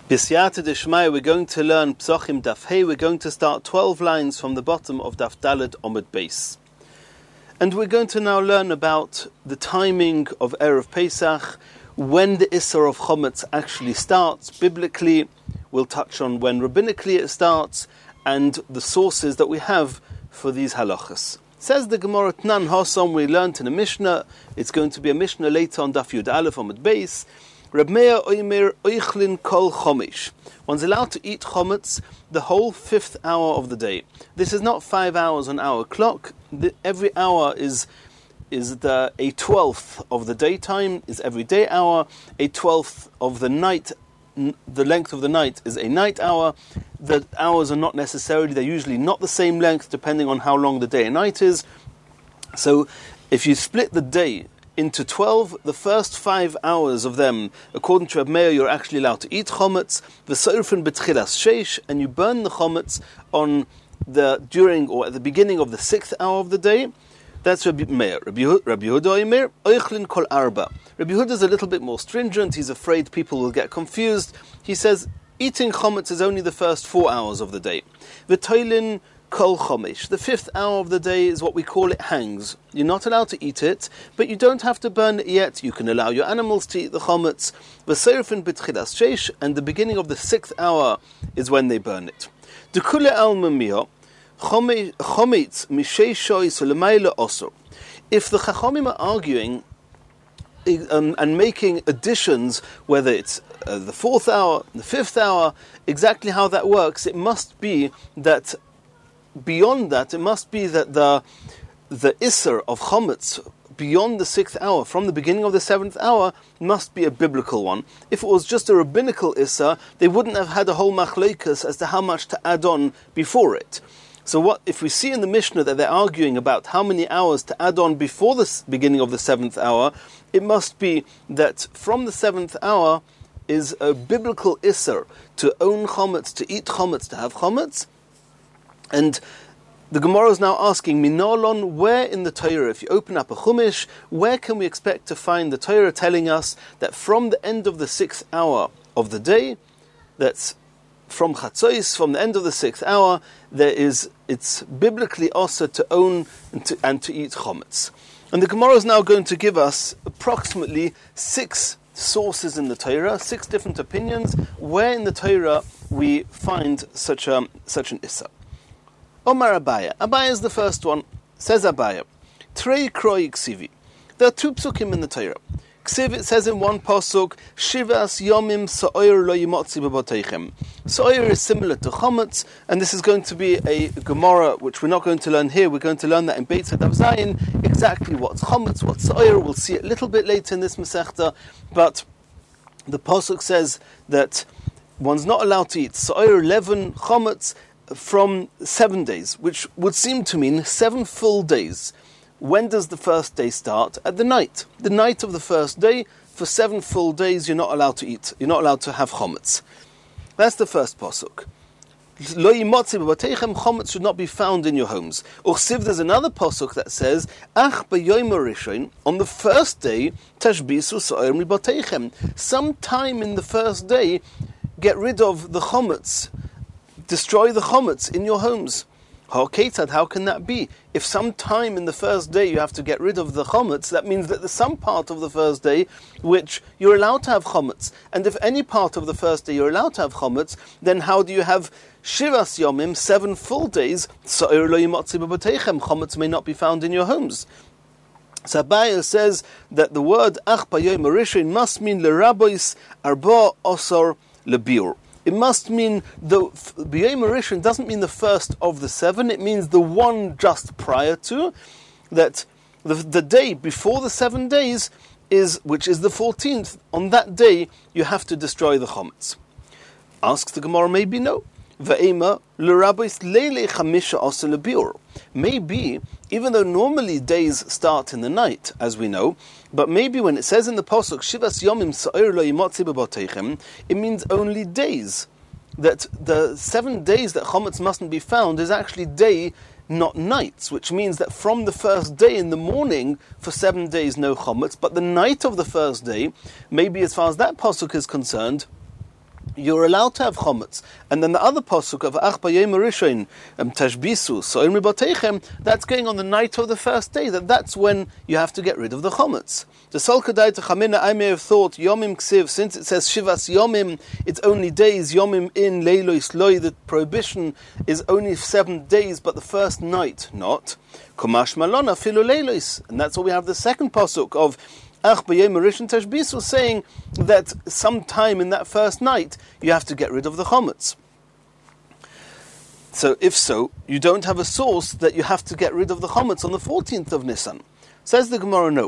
B'siyata d'shmaya, we're going to learn Psochim Daf Hey. We're going to start 12 lines from the bottom of Daf Daled Omid Beis. And we're going to now learn about the timing of Erev Pesach, when the Isser of Chometz actually starts. Biblically, we'll touch on when rabbinically it starts, and the sources that we have for these halachas. Says the Gemara Tnan Hosom, we learned in a Mishnah. It's going to be a Mishnah later on Daf Yud Aleph Omid Beis. Reb Meir Oimer Oichlin Kol Chomish. One's allowed to eat chometz the whole fifth hour of the day. This is not 5 hours on our clock. Every hour is a 12th of the daytime, is every day hour. A 12th of the night, the length of the night is a night hour. The hours are not necessarily, they're usually not the same length depending on how long the day and night is. So if you split the day into 12, the first 5 hours of them, according to Reb Meir, you're actually allowed to eat chometz. V'sorfen b'tchilas sheish, and you burn the chometz during or at the beginning of the 6th hour of the day. That's Reb Meir. Reb Yehuda Omer oichlin kol arba. Reb Yehuda is a little bit more stringent. He's afraid people will get confused. He says eating chometz is only the first 4 hours of the day. V'toilin Kol Chomish. The 5th hour of the day is what we call it hangs. You're not allowed to eat it, but you don't have to burn it yet. You can allow your animals to eat the chometz. V'seirfen b'tchilas sheish, and the beginning of the 6th hour is when they burn it. Dekule al mamio chometz misheishoy solemayle osor. If the Chachamim are arguing and making additions, whether it's the 4th hour, the 5th hour, exactly how that works, it must be that beyond that, it must be that the Isser of Chometz beyond the 6th hour, from the beginning of the 7th hour, must be a biblical one. If it was just a rabbinical Isser, they wouldn't have had a whole machlokas as to how much to add on before it. So what if we see in the Mishnah that they're arguing about how many hours to add on before the beginning of the 7th hour, it must be that from the 7th hour is a biblical Isser to own Chometz, to eat Chometz, to have Chometz. And the Gemara is now asking, Minolon, where in the Torah, if you open up a Chumash, where can we expect to find the Torah telling us that from the end of the 6th hour of the day, that's from Chatzois, from the end of the 6th hour, it's biblically also to own and to eat Chometz. And the Gemara is now going to give us approximately 6 sources in the Torah, 6 different opinions, where in the Torah we find such an Issa. Omar Abaya. Abaya is the first one. Says Abaya, Trei kroi ksivi. There are 2 psukim in the Torah. Ksiv, it says in one pasuk, Shivas yomim sa'oir lo yimotzi b'boteichem. Sa'oir is similar to chometz, and this is going to be a Gemara, which we're not going to learn here. We're going to learn that in Beit Daf Zayin, exactly what's chometz, what's sa'oir. We'll see it a little bit later in this Masechta, but the pasuk says that one's not allowed to eat sa'oir 11 chometz from 7 days, which would seem to mean 7 full days. When does the first day start? At the night. The night of the first day, for 7 full days, you're not allowed to eat. You're not allowed to have chometz. That's the first pasuk. Lo yimotzi b'bateichem, chometz should not be found in your homes. Uchsiv, there's another pasuk that says, Ach b'yoyim rishon, on the first day, tashbisu sa'ir mi'bateichem. Sometime in the first day, get rid of the chometz. Destroy the chometz in your homes. How can that be? If some time in the first day you have to get rid of the chometz, that means that there's some part of the first day which you're allowed to have chometz. And if any part of the first day you're allowed to have chometz, then how do you have Shivas Yomim, 7 full days? Sa'ir lo yimotzi b'bateichem, chometz may not be found in your homes. So Abaya says that the word Ach b'yoyim rishon must mean l'rabois arba osor lebiur. It must mean the B'yom Rishon doesn't mean the first of the 7. It means the one just prior to, that the day before the 7 days which is the 14th. On that day you have to destroy the chometz. Asks the Gemara, maybe no. Ve'ema l'rabos leile chamisha osel lebiur. Maybe, even though normally days start in the night, as we know, but maybe when it says in the pasuk Shivas Yomim Sa'ir Lo Yimotzi B'Boteichem, it means only days. That the 7 days that chometz mustn't be found is actually day, not nights, which means that from the first day in the morning, for 7 days no chometz, but the night of the first day, maybe as far as that pasuk is concerned, you're allowed to have chometz. And then the other pasuk of Ach Bayom Rishon Tashbisu So'im Ribatechem, that's going on the night of the first day. That's when you have to get rid of the chometz. The Sol Kadai Techamina, I may have thought Yomim Ksiv, since it says Shivas Yomim, it's only days. Yomim in Leilois Loi, the prohibition is only 7 days, but the first night not. Komash Malona Filu Leilois, and that's why we have the second pasuk of Ach Bayom Rishon Tashbisu, saying that sometime in that first night you have to get rid of the chometz. So if so, you don't have a source that you have to get rid of the chometz on the 14th of Nisan. Says the Gemara, no.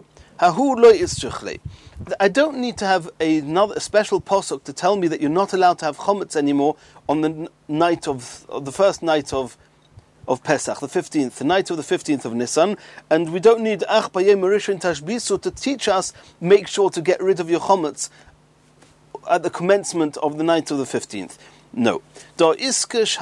I don't need to have a special pasuk to tell me that you're not allowed to have chometz anymore on the night of the first night of Pesach, the 15th, the night of the 15th of Nisan, and we don't need Ach Bayom Rishon Tashbisu to teach us, make sure to get rid of your chometz at the commencement of the night of the 15th. No. There's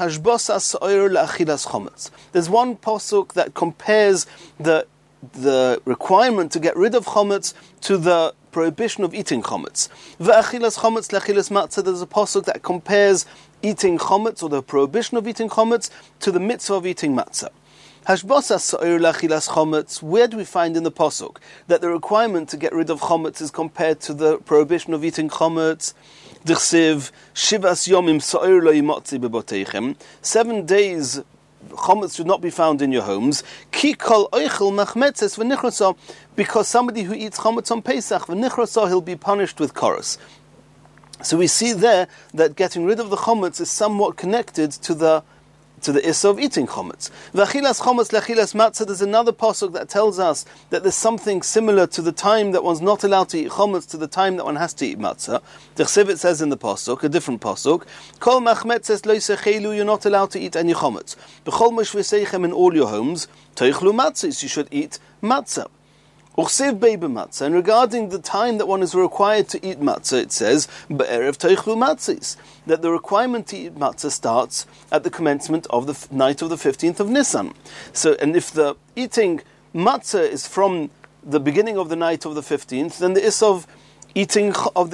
one pasuk that compares the requirement to get rid of chometz to the prohibition of eating chometz. Ve'achilas chometz le'achilas matzah, there's a pasuk that compares eating chometz, or the prohibition of eating chometz, to the mitzvah of eating matzah. Hashbosas sa'ir le'achilas chometz, where do we find in the pasuk that the requirement to get rid of chometz is compared to the prohibition of eating chometz? D'chsiv, shivas yomim sa'ir lo yimotzi beboteichem, 7 days chometz should not be found in your homes. Ki kol oichel machmetzes v'nichrasa, because somebody who eats chometz on Pesach, v'nichrasa, he'll be punished with koros. So we see there that getting rid of the chometz is somewhat connected to the issa of eating chometz. V'achilas chometz le'achilas matzah, there's another pasuk that tells us that there's something similar to the time that one's not allowed to eat chometz to the time that one has to eat matzah. D'chsiv, it says in the pasuk, a different pasuk, kol machmetzes lo yisechelu, you're not allowed to eat any chometz. B'chol moshveiseichem, in all your homes, toichlu matzahs, you should eat matzah. Uchsiv beibe matzah, and regarding the time that one is required to eat matzah, it says be'erev toichlu matzahs, that the requirement to eat matzah starts at the commencement of the night of the 15th of Nisan. So, and if the eating matzah is from the beginning of the night of the 15th, then the issa of eating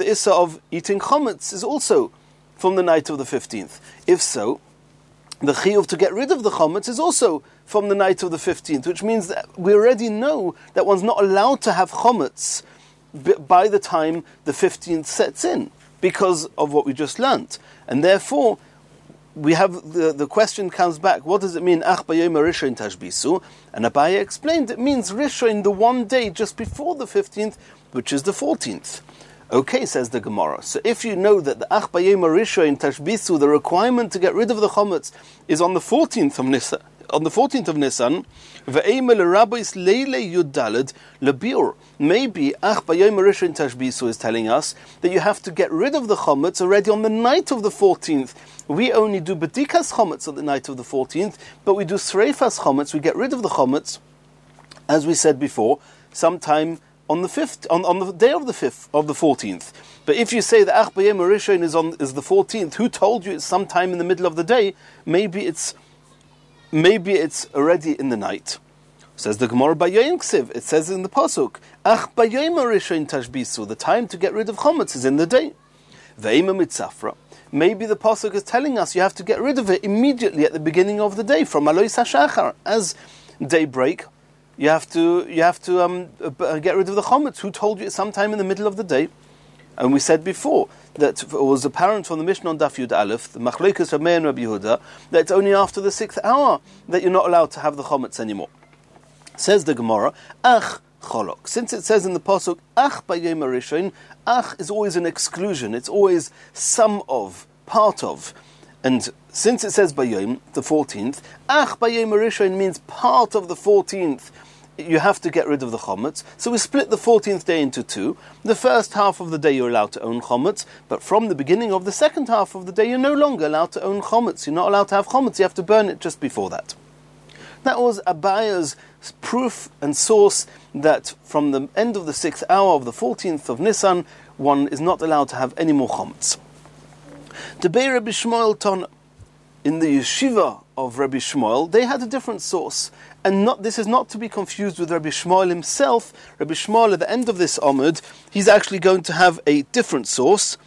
chometz is also from the night of the 15th. If so, the chiyuv to get rid of the chometz is also from the night of the 15th, which means that we already know that one's not allowed to have chometz by the time the 15th sets in, because of what we just learnt. And therefore, we have the question comes back, what does it mean, Ach Bayom Rishon Tashbisu? And Abaye explained, it means Rishon, the one day just before the 15th, which is the 14th. Okay, says the Gemara. So if you know that the Ach Bayom Rishon Tashbisu, the requirement to get rid of the chometz is on the 14th of Nisan, maybe Ach Bayom Rishon Tashbisu is telling us that you have to get rid of the chometz already on the night of the 14th. We only do bedikas chometz on the night of the 14th, but we do sreifas chometz, we get rid of the chometz, as we said before, sometime on the 5th, on the day of the 5th of the 14th. But if you say that Ach Bayom Rishon is the 14th, who told you it's sometime in the middle of the day? Maybe it's already in the night. Says the Gemara by Yoyin Ksiv, it says in the pasuk, Ach Bayom Rishon Tashbisu, the time to get rid of chometz is in the day. Ve'ima mitzafra. Maybe the pasuk is telling us you have to get rid of it immediately at the beginning of the day, from Alois HaShachar, as daybreak. You have to get rid of the chometz. Who told you it's sometime in the middle of the day? And we said before that it was apparent from the Mishnah on Daf Yud Aleph, the Machlokes Rabbi Meir and Rabbi Yehuda, that it's only after the 6th hour that you're not allowed to have the chometz anymore. Says the Gemara, Ach Cholok. Since it says in the pasuk, Ach Bayom Rishon, Ach is always an exclusion. It's always some of, part of. And since it says Bayom, the 14th, Ach Bayom Rishon means part of the 14th. You have to get rid of the chometz. So we split the 14th day into two. The first half of the day you're allowed to own chometz, but from the beginning of the second half of the day you're no longer allowed to own chometz. You're not allowed to have chometz. You have to burn it just before that. That was Abaya's proof and source that from the end of the 6th hour of the 14th of Nisan, one is not allowed to have any more chometz. Debei Rabbi Shmuel Tana. In the yeshiva of Rabbi Shmuel, they had a different source. And this is not to be confused with Rabbi Shmuel himself. Rabbi Shmuel, at the end of this Amud, he's actually going to have a different source.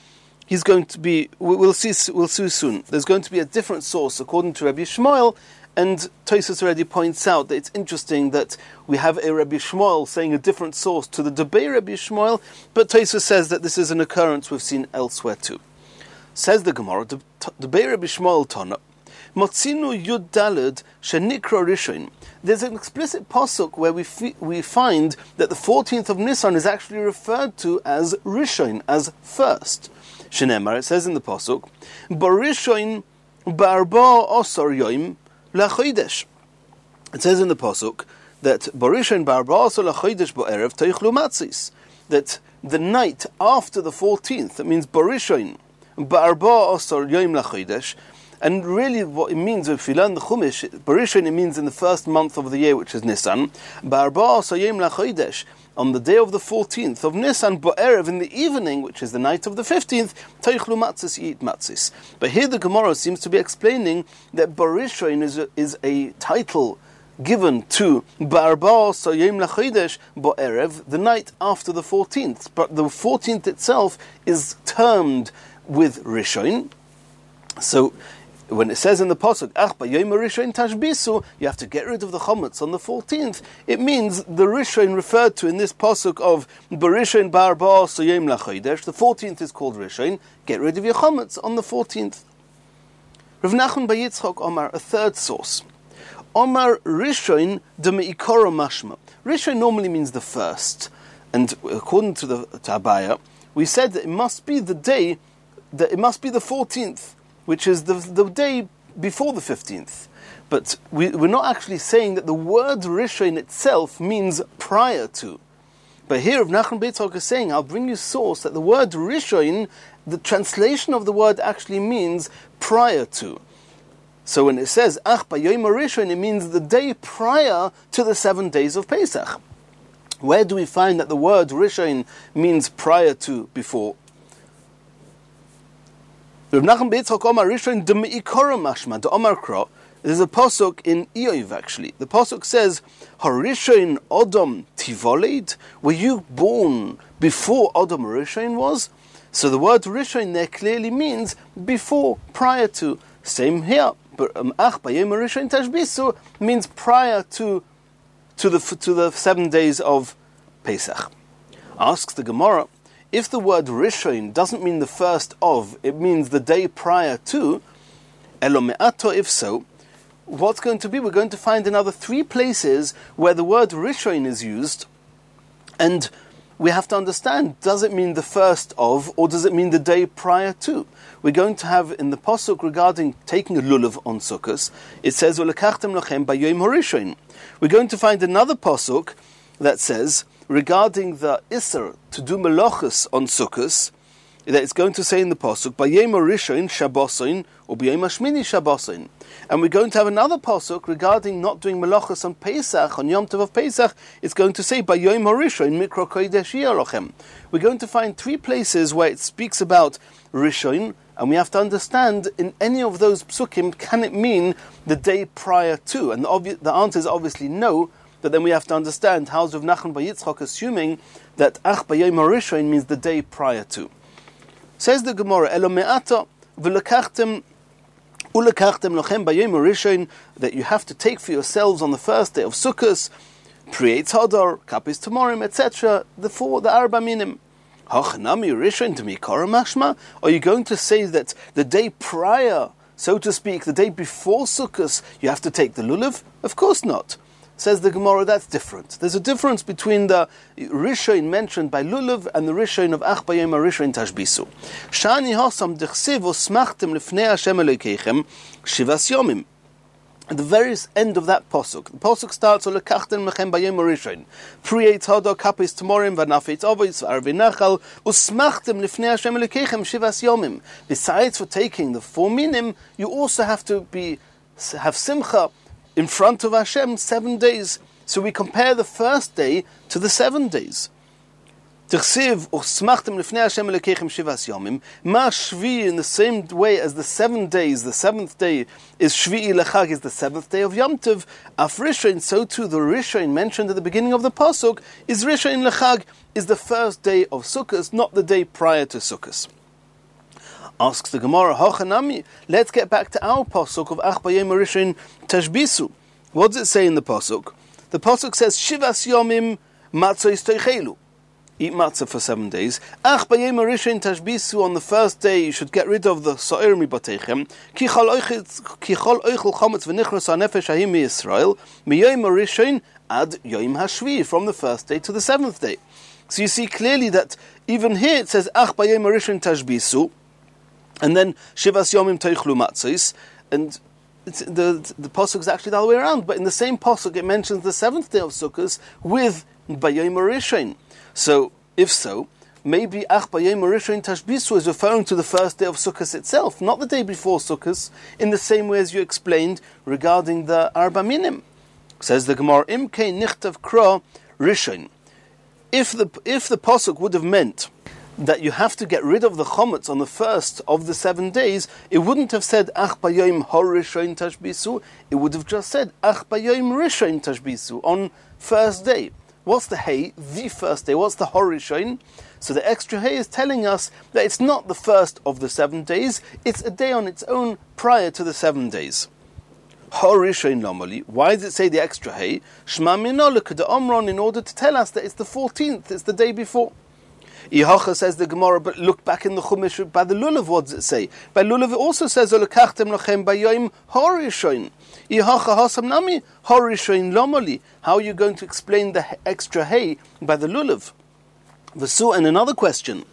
he's going to be, we'll see soon, there's going to be a different source according to Rabbi Shmuel, and Tosfos already points out that it's interesting that we have a Rabbi Shmuel saying a different source to the Debei Rabbi Shmuel, but Tosfos says that this is an occurrence we've seen elsewhere too. Says the Gemara, Debei Rabbi Shmuel Tana, Motzinu Yud Daled Shenikra Rishon. There's an explicit pasuk where we find that the 14th of Nisan is actually referred to as Rishon, as first. Shenemar, it says in the pasuk, Barishon Barba Osar Yoim LaChodesh. It says in the pasuk that Barishon Barba Osar LaChodesh Bo'erev Teichlu Matzis. That the night after the 14th, that means Barishon Barba Osar Yoim LaChodesh. And really what it means, if you learn the Chumash, Barishon, it means in the first month of the year, which is Nisan. Barba Sayim LaChodesh, on the day of the 14th of Nisan, Bo'erev, in the evening, which is the night of the 15th, Teichlu Matzis, you eat matzis. But here the Gemara seems to be explaining that Barishon is a title given to Barba Sayim LaChodesh, Bo'erev, the night after the 14th. But the 14th itself is termed with Rishon. So, when it says in the pasuk, b'yom Rishon tashbisu, you have to get rid of the chametz on the 14th. It means the Rishon referred to in this pasuk of Barishon Barba Sayim LaChodesh. The 14th is called Rishon. Get rid of your chametz on the 14th. Rav Nachman bar Yitzchok Omar, a third source. Omar Rishon de meikoro mashma. Rishon normally means the first, and according to Abaya, we said that it must be the day, that it must be the 14th. Which is the day before the 15th. But we're not actually saying that the word Rishon itself means prior to. But here Rav Nachman bar Yitzchok is saying, I'll bring you source that the word Rishon, the translation of the word actually means prior to. So when it says, b'yom Rishon, it means the day prior to the 7 days of Pesach. Where do we find that the word Rishon means prior to, before? Rav Nachman bar Yitzchok Omar Rishon de meikoro mashma de Omar Kro. There's a pasuk in Iyov actually. The pasuk says, "Harishon Odom Tivoled." Were you born before Odom Rishon was? So the word Rishon there clearly means before, prior to. Same here. But Ach b'yom Rishon tashbisu means prior to the 7 days of Pesach. Asks the Gemara, if the word Rishon doesn't mean the first of, it means the day prior to, Elo me'ato, if so, what's going to be? We're going to find another 3 places where the word Rishon is used, and we have to understand, does it mean the first of, or does it mean the day prior to? We're going to have in the pasuk regarding taking a lulav on Sukkos, it says, V'lekachtem lachem b'yom harishon. We're going to find another pasuk that says, regarding the Isser to do melachos on Sukkos, that it's going to say in the pasuk, b'yom harishon shabbosin, or b'yom hashmini shabbosin. And we're going to have another pasuk regarding not doing melachos on Pesach, on Yom Tov of Pesach. It's going to say, b'yom harishon mikra kodesh yalochem. We're going to find 3 places where it speaks about Rishon, and we have to understand, in any of those psukim, can it mean the day prior to? And the answer is obviously no, but then we have to understand, how's Rav Nachman bar Yitzchok assuming that Ach b'yom harishon means the day prior to? Says the Gemara, Elo me'ata v'lekachtem ulekachtem lochem b'yom harishon, that you have to take for yourselves on the first day of Sukkos, Pri Eitz Hadar, Kapis Tamorim, etc., the Arba Minim. Hachanami Rishon to meikoro mashma? Are you going to say that the day prior, so to speak, the day before Sukkos, you have to take the lulav? Of course not. Says the Gemara, that's different. There's a difference between the Rishon mentioned by lulav and the Rishon of Ach b'yom harishon tashbisu. Shani hasam dechsev osmachtem lifnei Hashem Elokeichem shivas yomim. At the very end of that pasuk, the pasuk starts, "Olekachtem lechem b'yom harishon, pri eitz hadar kapis tamorim v'nafetz avos v'arvei nachal usmachtem lifnei Hashem Elokeichem shivas yomim." Besides for taking the 4 minim, you also have to have simcha in front of Hashem 7 days. So we compare the first day to the 7 days. T'chsiv usmachtem lifnei Hashem Elokeichem shivas yomim. Ma shvi, in the same way as the 7 days, the 7th day is shvi'i lechag, is the 7th day of Yom Tov. Af Rishon, so too the Rishon mentioned at the beginning of the pasuk is Rishon lechag, is the first day of Sukkos, not the day prior to Sukkos. Asks the Gemara, Hochanami, let's get back to our pasuk of Ach Bayom Rishon Tashbisu. What does it say in the pasuk? The pasuk says, Shivas Yomim Matzos Teichelu. Eat matzah for 7 days. Ach Bayom Rishon Tashbisu, on the first day you should get rid of the So'er mi Batechem. Ki chol oichel chometz v'nichros ha'nefesh ha'im mi-Yisrael. Miyom Rishon ad Yom HaShvi, from the first day to the 7th day. So you see clearly that even here it says Ach Bayom Rishon Tashbisu, and then Shivas Yomim Teichlu Matzos, and the pasuk is actually the other way around. But in the same pasuk, it mentions the 7th day of Sukkot with Bayom Rishon. So, if so, maybe Ach Bayom Rishon Tashbisu is referring to the first day of Sukkot itself, not the day before Sukkot, in the same way as you explained regarding the Arba Minim. Says the Gemara, Imkei Nichtav Kra Rishon. If the pasuk would have meant that you have to get rid of the chometz on the first of the 7 days, it wouldn't have said Ach Bayom HaRishon Tashbisu. It would have just said Ach Bayom Rishon Tashbisu, on first day. What's the hay? The first day. What's the HaRishon? So the extra hay is telling us that it's not the first of the 7 days, it's a day on its own prior to the 7 days. HaRishon normally. Why does it say the extra hay? Shma Minol K'da Omron, in order to tell us that it's the 14th, it's the day before. Yehocha, says the Gemara, but look back in the Chumash by the Lulav, what does it say? By Lulav it also says, Olekachtem lochem bayom HaRishon. Yehocha hasam nami HaRishon lomoli. How are you going to explain the extra hay by the Lulav? V'su, and another question.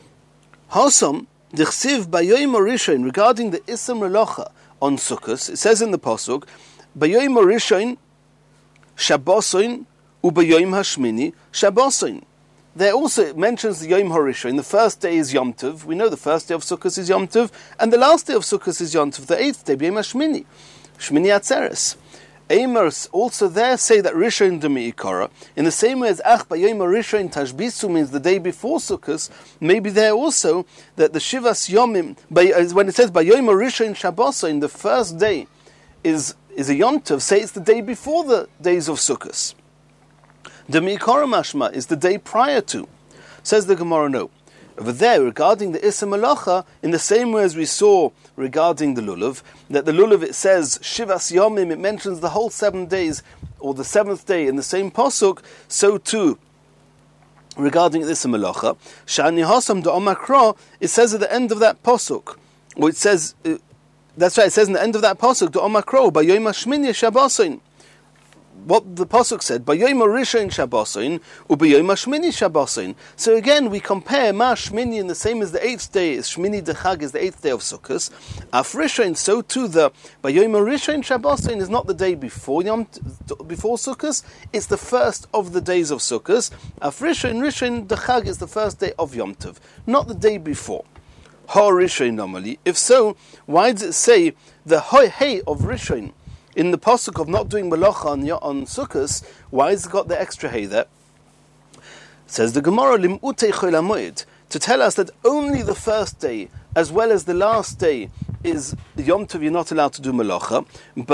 Hasam dichsiv bayom HaRishon, regarding the Isam Relocha on Sukkot, it says in the Pasuk, bayom HaRishon Shabbosin ubayom HaShmini Shabbosin. There also it mentions the Yom HaRishon. The first day is Yom Tov. We know the first day of Sukkot is Yom Tov, and the last day of Sukkot is Yom Tov, the 8th day, B'yom HaShmini, Shmini Atzeres. Amos also there say that Rishon Demi-Ikara, in the same way as Ach Bayom HaRishon Tashbisu means the day before Sukkot, maybe there also that the Shivas Yomim, when it says Bayom HaRishon Shabbosin, the first day is a Yom Tov, say it's the day before the days of Sukkot. The Mikara Mashma is the day prior to. Says the Gemara, no. Over there, regarding the Isam Malacha, in the same way as we saw regarding the Lulav, that the Lulav, it says, Shivas Yomim, it mentions the whole 7 days, or the 7th day in the same Pasuk, so too, regarding the Isam Malacha, Shani Hasam Da'omakra, it says at the end of that Pasuk, or it says, that's right, it says in the end of that Pasuk, Da'omakra, Bayom HaShmini Shabbosin. What the pasuk said, Bayom HaRishon Shabbosin, uBayom HaShmini Shabbosin. So again, we compare Ma Shmini in the same as the 8th day, is Shmini Dechag is the 8th day of Sukkot. Af Rishon, so too the Bayom HaRishon Shabbosin is not the day before Sukkot, it's the first of the days of Sukkot. Af Rishon Dechag is the first day of Yom Tov, not the day before. HaRishon normally. If so, why does it say the hay of Rishon? In the pasuk of not doing malacha on Sukkot, why has it got the extra hay there? It says the Gemara, Lim'utei Chol HaMoed, to tell us that only the first day, as well as the last day, is Yom Tov, you're not allowed to do malacha,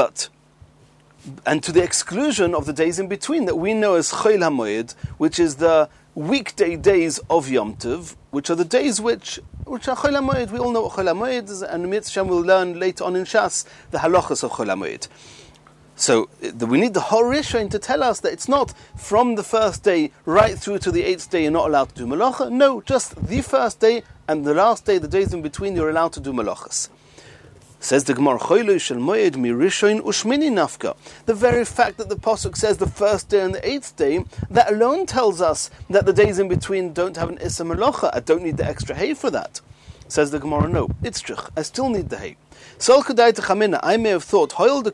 and to the exclusion of the days in between, that we know as Chol HaMoed, which is the weekday days of Yom Tov, which are the days which are Chol HaMoed. We all know what Chol HaMoed is, and Mitzvah will learn later on in Shas the halachas of Chol HaMoed. So we need the HaRishon to tell us that it's not from the first day right through to the 8th day you're not allowed to do malacha. No, just the first day and the last day, the days in between, you're allowed to do malachas. Says the Gemara, the very fact that the pasuk says the first day and the 8th day, that alone tells us that the days in between don't have an issa malacha. I don't need the extra hay for that. Says the Gemara, no, it's true. I still need the hay. I may have thought,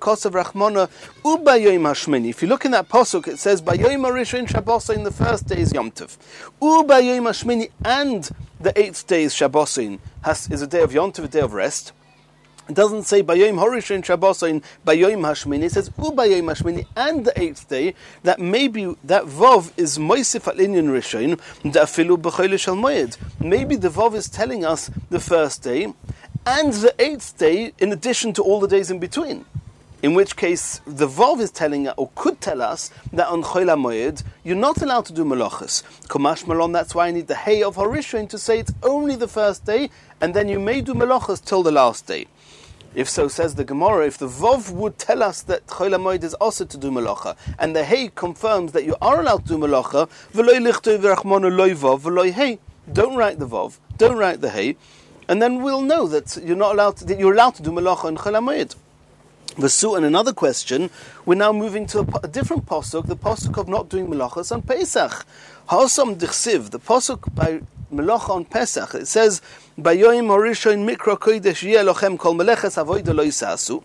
if you look in that pasuk, it says, Bayom HaRishon Shabbosin, the first day is Yom Tov. Ubayom HaShmini, and the 8th day is Shabbosin, is a day of Yom Tov, a day of rest. It doesn't say Bayom HaRishon Shabbosin, Bayom HaShmini. It says Ubayom HaShmini, and the 8th day. That maybe that Vav is Moisif al Inyan Rishon, Da'afilu B'Chol Shel Moed. Maybe the Vav is telling us the first day and the 8th day, in addition to all the days in between. In which case, the Vav is telling or could tell us that on Chol HaMoed, you're not allowed to do Melachos. Kamash Malon, that's why I need the Hey of Harishon to say it's only the first day, and then you may do Melachos till the last day. If so, says the Gemara, if the Vav would tell us that Chol HaMoed is also to do Melacha, and the Hey confirms that you are allowed to do Melacha, V'loi lichtoi v'rachmonu loi Vav, v'loi Hey, don't write the Vav, don't write the Hey, and then we'll know that you're allowed to do Melacha in Chol HaMoed. And another question, we're now moving to a different pasuk, the pasuk of not doing melachos on Pesach. Ha'osam dichsiv, the pasuk by melacha on Pesach, it says, "Bayoyim harishon mikra kodesh yeh lochem kol meleches avoda lo yisasu."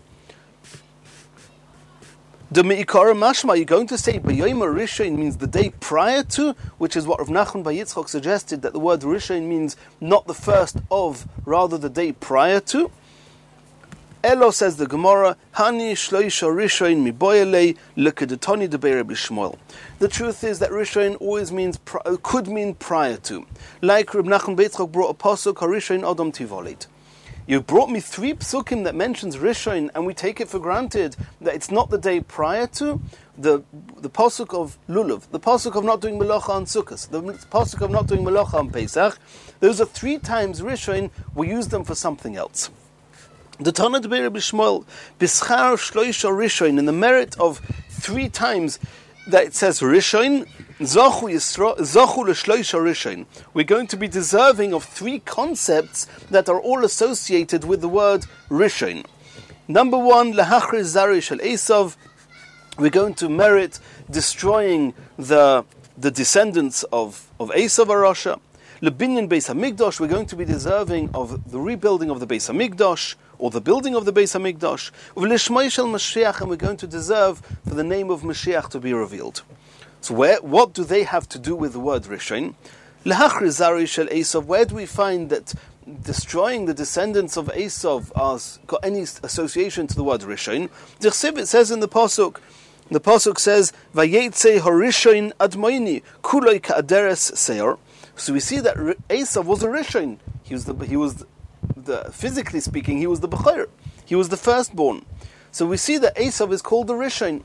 The meikara mashma, you're going to say Bayoyim harishon means the day prior to, which is what Rav Nachman bar Yitzchok suggested, that the word rishon means not the first of, rather the day prior to. Elo, says the Gemara, Hani shloisha rishoin mi boyelei lekedetoni debei Rabbi Shmuel. The truth is that rishoin always means could mean prior to. Like Reb Nachman Beitzchok brought a pasuk harishoin Adam Tivolit. You brought me 3 psukim that mentions rishoin, and we take it for granted that it's not the day prior to. The pasuk of Lulav, the pasuk of not doing melacha on Sukkot, the pasuk of not doing melacha on Pesach. Those are 3 times rishoin. We use them for something else. The Tana Debei Rabbi Shmuel, Bischar Shloisha Rishoin, in the merit of 3 times that it says Rishoin, Zochu L'Shloisha Rishoin. We're going to be deserving of 3 concepts that are all associated with the word Rishoin. Number 1, Lahachri Zari Shel Esav. We're going to merit destroying the descendants of Esav Arasha. Lebinyan Beis HaMikdash, we're going to be deserving of the rebuilding of the Beis HaMikdash, or the building of the Beis HaMikdash. V'lishmai shel Mashiach, and we're going to deserve for the name of Mashiach to be revealed. So what do they have to do with the word Rishon? L'hachri zari shel Esav, where do we find that destroying the descendants of Esav has got any association to the word Rishon? It says in the Pasuk says, Vayetze harishon admoini, kuloi ka'aderes seor. So we see that Esav was a Rishon. He was physically speaking, he was the Bechor. He was the firstborn. So we see that Esav is called the Rishon.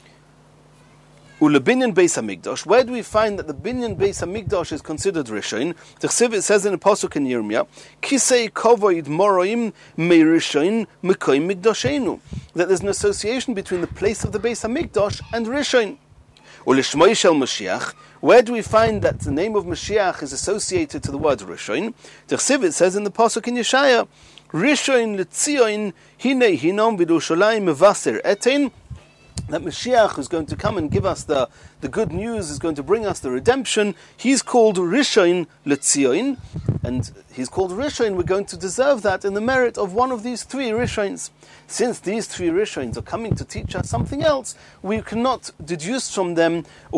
Ulebinyan Beis HaMikdash. Where do we find that the Binyan Beis HaMikdash is considered Rishon? It says in the Pasuk in Yirmiyah, Kisei kovoid moroim me Rishon mekoim Mikdashenu. That there's an association between the place of the Beis HaMikdash and Rishon. Ulishmoi shel Mashiach. Where do we find that the name of Mashiach is associated to the word Rishon? It says in the Pasuk in Yeshaya, Rishon l'tzion hinei hinom b'Yerushalayim mevaser etein. That Mashiach is going to come and give us the good news, is going to bring us the redemption. He's called Rishon l'tzion, and he's called Rishon. We're going to deserve that in the merit of one of these 3 Rishons. Since these 3 Rishons are coming to teach us something else, we cannot deduce from them, or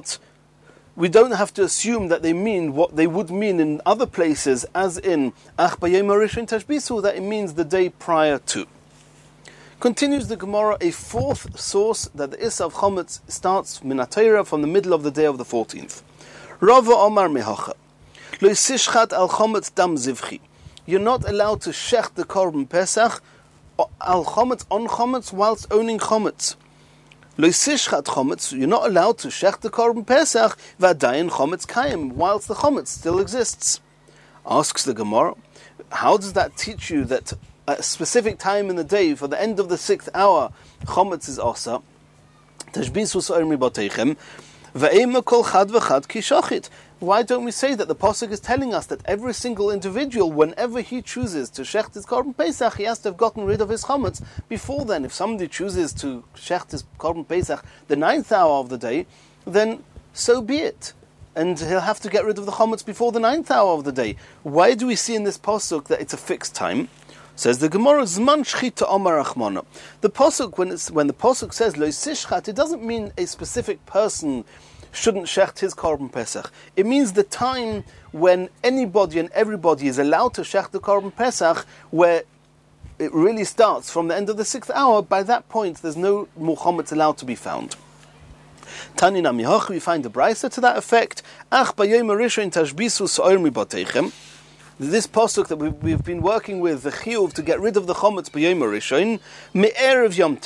we don't have to assume that they mean what they would mean in other places, as in Ach Bayom HaRishon Tashbisu, that it means the day prior to. Continues the Gemara, a 4th source that the Issa of Chometz starts Minatayra from the middle of the day of the 14th. Rava Omar Mehacha, Lo Yisishchat al Chometz dam zivchi. You're not allowed to shech the Korban Pesach al Chometz on Chometz whilst owning Chometz. Lo Yisishchat Chometz, you're not allowed to shech the Korban Pesach v'adayin Chometz kayim, whilst the Chometz still exists. Asks the Gemara, how does that teach you that at a specific time in the day, for the end of the 6th hour, Chometz is asa? Tashbisu so'er mibatechem ve'ema kol chad v'chad ki shachit. Why don't we say that the Pasuk is telling us that every single individual, whenever he chooses to shecht his Korban Pesach, he has to have gotten rid of his Chometz before then? If somebody chooses to shecht his Korban Pesach the 9th hour of the day, then so be it. And he'll have to get rid of the Chometz before the 9th hour of the day. Why do we see in this Pasuk that it's a fixed time? Says the Gemara, Zman Shchita Omar Achmana. The Pasuk, when the Pasuk says Lo Yisishchat, it doesn't mean a specific person shouldn't shecht his Korban Pesach. It means the time when anybody and everybody is allowed to shecht the Korban Pesach, where it really starts from the end of the 6th hour. By that point, there's no more Chometz allowed to be found. Tani Namihoch, we find a brisa to that effect. Ach Bayom HaRishon Tashbisu so'er mibatechem. This pasuk that we've been working with, the chiyuv to get rid of the Chometz Bayom HaRishon, me'erev Yom Tov.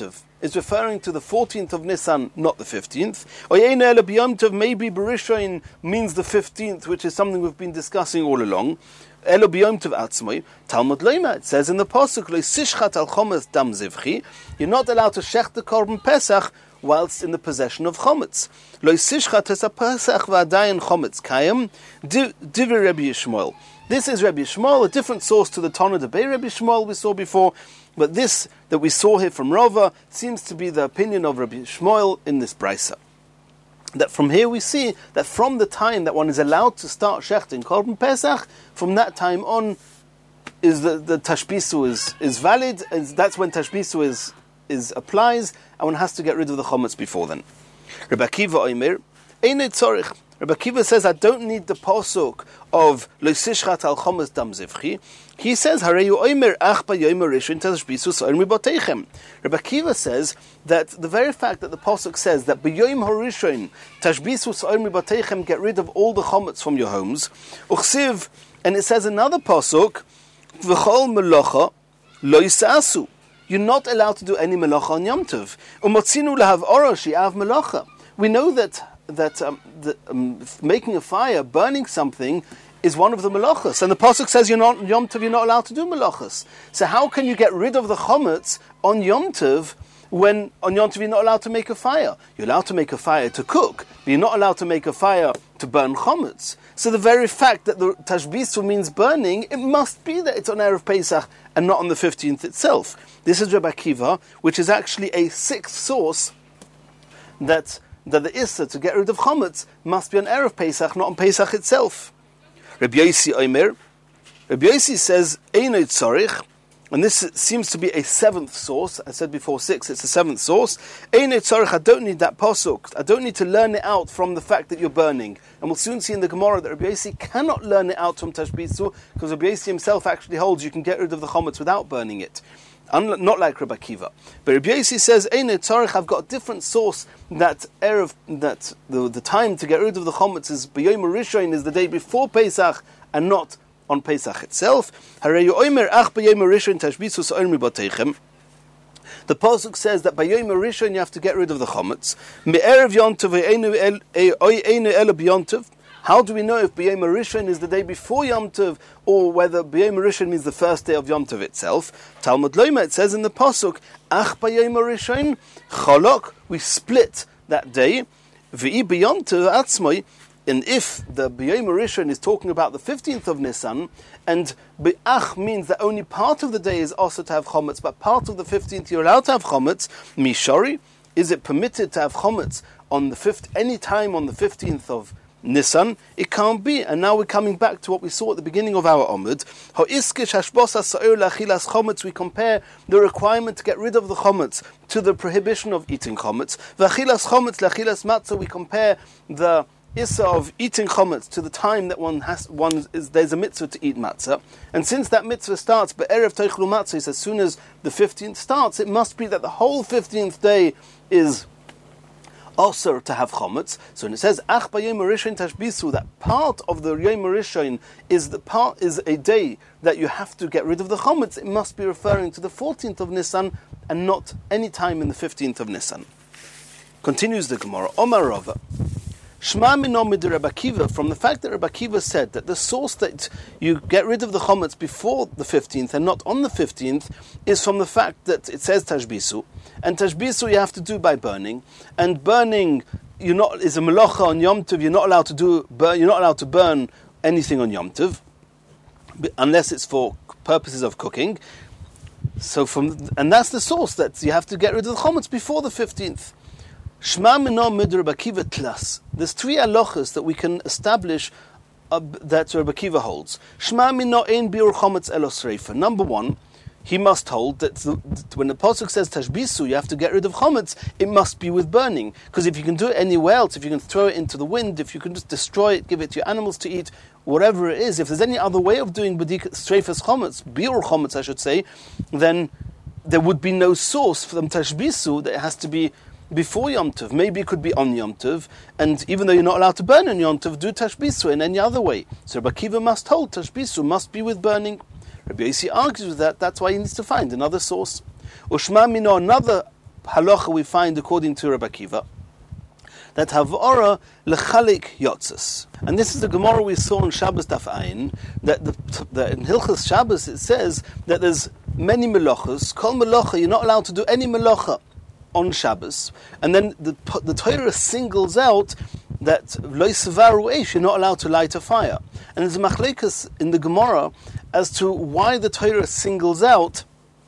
is referring to the 14th of Nisan, not the 15th. Oyeinu ela b'yom tov, maybe B'rishon means the 15th, which is something we've been discussing all along. Elo b'yom tov atzmoi. Talmud Loima, it says in the pasuk, Lo sishchat al chometz dam zivchi. You're not allowed to shech the korban Pesach whilst in the possession of chometz. Lo sishchat es Pesach v'adayin chometz kayim. Divrei Rabbi Yishmael. This is Rabbi Yishmael, a different source to the Tana Debei Rabbi Yishmael we saw before, but this that we saw here from Rava seems to be the opinion of Rabbi Yishmael in this brisa. That from here we see that from the time that one is allowed to start shechting Korban Pesach, from that time on is the tashbisu is valid, and that's when tashbisu is applies, and one has to get rid of the chometz before then. Rabbi Akiva Omer, Einei tzorich. Rabbi Akiva says, I don't need the pasuk of Lo sishchat al chometz dam zivchi. He says, Hareyu Omer ach b'yom rishon tashbisu so'er miboteichem. Rabbi Akiva says that the very fact that the pasuk says that b'yom harishon tashbisu so'er miboteichem, get rid of all the chometz from your homes, uchsiv, and it says another pasuk, v'chol melacha lo yisasu. You're not allowed to do any melacha on Yom Tov. Umotzinu lahav orosh yi'av melacha. We know that making a fire, burning something, is one of the melachos. And the pasuk says Yom Tov, you're not allowed to do melachos. So how can you get rid of the chometz on Yom Tov when on Yom Tov you're not allowed to make a fire? You're allowed to make a fire to cook, but you're not allowed to make a fire to burn chometz. So the very fact that the tashbisu means burning, it must be that it's on Erev Pesach and not on the 15th itself. This is Rabbi Akiva, which is actually a sixth source that the Issa to get rid of chometz must be on Erev Pesach, not on Pesach itself. Rabbi Yossi Omer, Rabbi Yossi says, Einei tzorich, and this seems to be a seventh source. I said before 6, it's a seventh source. Einei tzorich, I don't need that pasuk. I don't need to learn it out from the fact that you're burning. And we'll soon see in the Gemara that Rabbi Yossi cannot learn it out from tashbisu, because Rabbi Yossi himself actually holds you can get rid of the chometz without burning it. Not like Rabbi Akiva. But Rabbi Yossi says, Einei tzorich, I've got a different source that the time to get rid of the chometz is b'yom rishon, is the day before Pesach and not on Pesach itself. Hareyu omer ach b'yom rishon tashbisu so'er miboteichem. The pasuk says that by Yom Rishon you have to get rid of the chometz. Me'erev Yom Tov einu ela b'Yom Tov. How do we know if B'yom Rishon is the day before Yom Tov, or whether B'yom Rishon means the first day of Yom Tov itself? Talmud Loima, it says in the pasuk, Ach b'yom Rishon cholok, we split that day. V'i b'Yom Tov atzmoi. And if the B'yom Rishon is talking about the 15th of Nisan, and B'ach means that only part of the day is also to have chometz, but part of the 15th you're allowed to have chometz, Mishori, is it permitted to have chometz on the any time on the 15th of Nisan? It can't be. And now we're coming back to what we saw at the beginning of our Omid. We compare the requirement to get rid of the chometz to the prohibition of eating chometz. We compare the Issa of eating chometz to the time that there's a mitzvah to eat matzah. And since that mitzvah starts, be'erev teichlu matzah, as soon as the 15th starts, it must be that the whole 15th day is also to have chometz. So when it says ach b'yom rishon tashbisu, that part of the yom rishon is a day that you have to get rid of the chometz, it must be referring to the 14th of Nisan and not any time in the 15th of Nisan. Continues the Gemara, Omar Rava. Shma minom mid Rabbi Akiva, from the fact that Rabbi Akiva said that the source that you get rid of the chometz before the 15th and not on the 15th is from the fact that it says tashbisu, and tashbisu you have to do by burning, and burning is a melacha on Yom Tov. You're not allowed to burn anything on Yom Tov unless it's for purposes of cooking. And that's the source that you have to get rid of the chometz before the 15th. Shma minom mid Rabbi Akiva tlas. There's 3 halachas that we can establish that Rabbi Akiva holds. Shma minom ein biur chometz elos reifa. Number 1, he must hold that when the pasuk says tashbisu, you have to get rid of chometz, it must be with burning. Because if you can do it anywhere else, if you can throw it into the wind, if you can just destroy it, give it to your animals to eat, whatever it is, if there's any other way of doing streifas chometz, biur chometz I should say, then there would be no source for them tashbisu that it has to be before Yom Tov. Maybe it could be on Yom Tov, and even though you're not allowed to burn on Yom Tov, do tashbisu in any other way. So Rabbi Akiva must hold tashbisu must be with burning. Rabbi Yossi argues with that. That's why he needs to find another source. Ushma mino, another halacha we find according to Rabbi Akiva, that havora lechalik yotzes. And this is the Gemara we saw on Shabbos Daf Ayin, that in Hilchos Shabbos it says that there's many melachos. Kol melacha, you're not allowed to do any melacha on Shabbos. And then the Torah singles out that lo sevaru eish, you're not allowed to light a fire. And there's a machlekes in the Gemara as to why the Torah singles out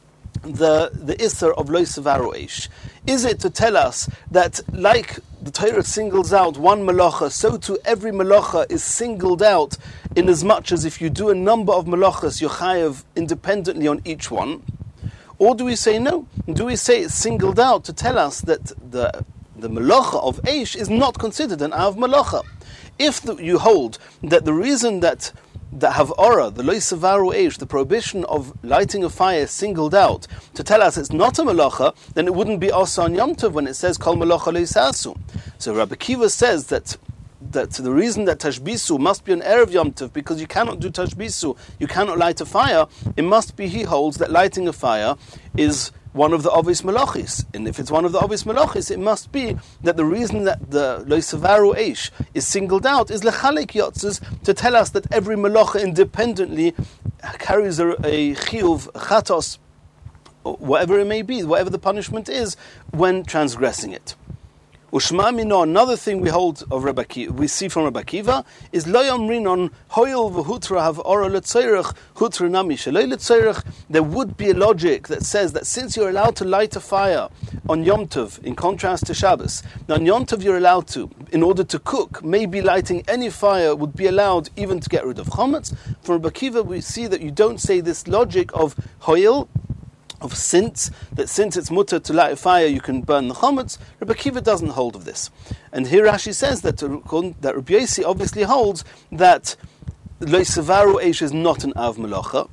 the Isser of lo sevaru eish. Is it to tell us that like the Torah singles out one malacha, so too every malacha is singled out in as much as if you do a number of malachas, you're chayav independently on each one? Or do we say no? Do we say it's singled out to tell us that the malacha of eish is not considered an av malacha? If you hold that the reason that havora, the lo sevaru eish, the prohibition of lighting a fire is singled out to tell us it's not a malacha, then it wouldn't be asa on Yom Tov when it says kol malacha lo yisasu. So Rabbi Akiva says that the reason that tashbisu must be an erev Yom Tov, because you cannot do tashbisu, you cannot light a fire, it must be, he holds, that lighting a fire is one of the obvious malachis. And if it's one of the obvious malachis, it must be that the reason that the lo sevaru eish is singled out is lechalek yotzes, to tell us that every malacha independently carries a chiyuv, chatos, whatever it may be, whatever the punishment is when transgressing it. Ushma mino, another thing we hold of Rabbi Akiva, we see from Rabbi Akiva, is lo yomrinon hoil v'hutra have ora letzorech hutra nami sheloi letzorech. There would be a logic that says that since you're allowed to light a fire on Yom Tov, in contrast to Shabbos, now on Yom Tov you're allowed to, in order to cook, maybe lighting any fire would be allowed even to get rid of chometz. From Rabbi Akiva we see that you don't say this logic of hoil, of since it's mutter to light a fire, you can burn the chometz. Rabbi Akiva doesn't hold of this. And here Rashi says that Rabbi Yossi obviously holds that lo sevaru eish is not an av melacha.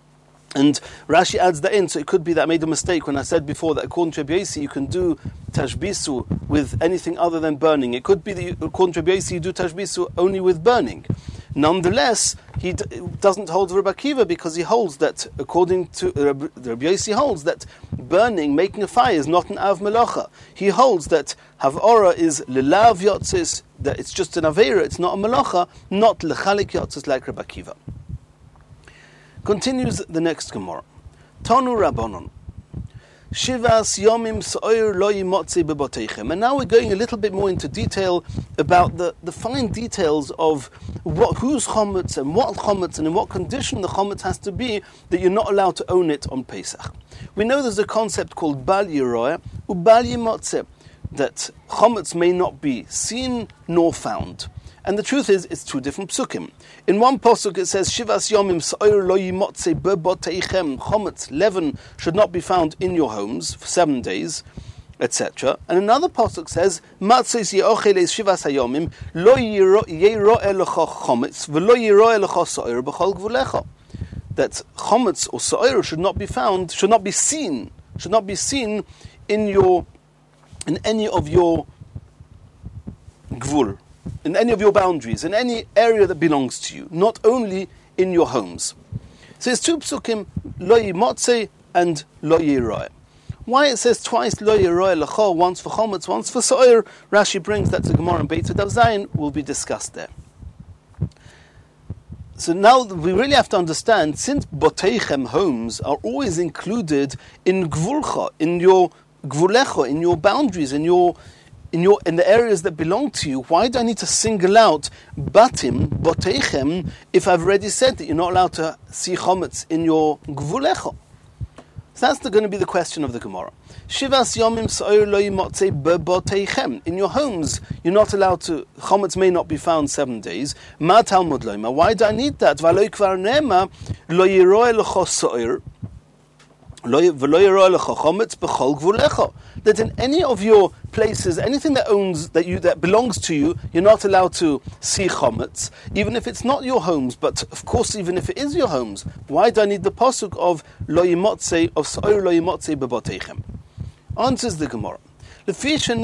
And Rashi adds that in, so it could be that I made a mistake when I said before that according to Rabbi Yossi you can do tashbisu with anything other than burning. It could be that according to Rabbi Yossi you do tashbisu only with burning. Nonetheless, he doesn't hold Rabbi Akiva, because he holds that, according to Rabbi Yossi holds that burning, making a fire, is not an av melacha. He holds that havora is lelav yotzis, that it's just an aveira, it's not a melacha, not lechalik yotzis like Rabbi Akiva. Continues the next Gemara. Tanu Rabbanon. Shivas yomim so'ir lo yimotzi beboteichem. And now we're going a little bit more into detail about the fine details of whose chometz and in what condition the chometz has to be, that you're not allowed to own it on Pesach. We know there's a concept called bal yiroeh ubal yimotze, that chometz may not be seen nor found. And the truth is, it's two different psukim. In one pasuk it says, Shivas yomim so'ir lo yimotze beboteichem, chometz, leaven, should not be found in your homes for 7 days, etc. And another pasuk says, Matzos ye'ocheles shivas hayomim, lo yero'eh lecha chometz, v'lo yero'eh lecha so'ir b'chol gvulecha. That chometz or so'ir should not be found, should not be seen in any of your gvul, in any of your boundaries, in any area that belongs to you, not only in your homes. So it's two psukim, lo yimotze and lo yiroeh. Why it says twice lo yiroeh lecha, once for chometz, once for so'ir, Rashi brings that to Gemara and Beit Daf Zayin, will be discussed there. So now we really have to understand, since boteichem, homes, are always included in gvulcha, in your gvulecha, in your boundaries, in the areas that belong to you, why do I need to single out batim, boteichem, if I've already said that you're not allowed to see chometz in your gvulecha? So that's going to be the question of the Gemara. Shivas yomim so'ir lo yimotze beboteichem. In your homes, you're not allowed to, chometz may not be found 7 days. Ma Talmud loima. Why do I need that? V'lo kvar ne'ema lo yiroeh lecha so'ir, that in any of your places, anything that belongs to you, you're not allowed to see chometz, even if it's not your homes. But of course, even if it is your homes, why do I need the pasuk of lo yimotze, of so'ir lo yimotze beboteichem? Answers the Gemara. We're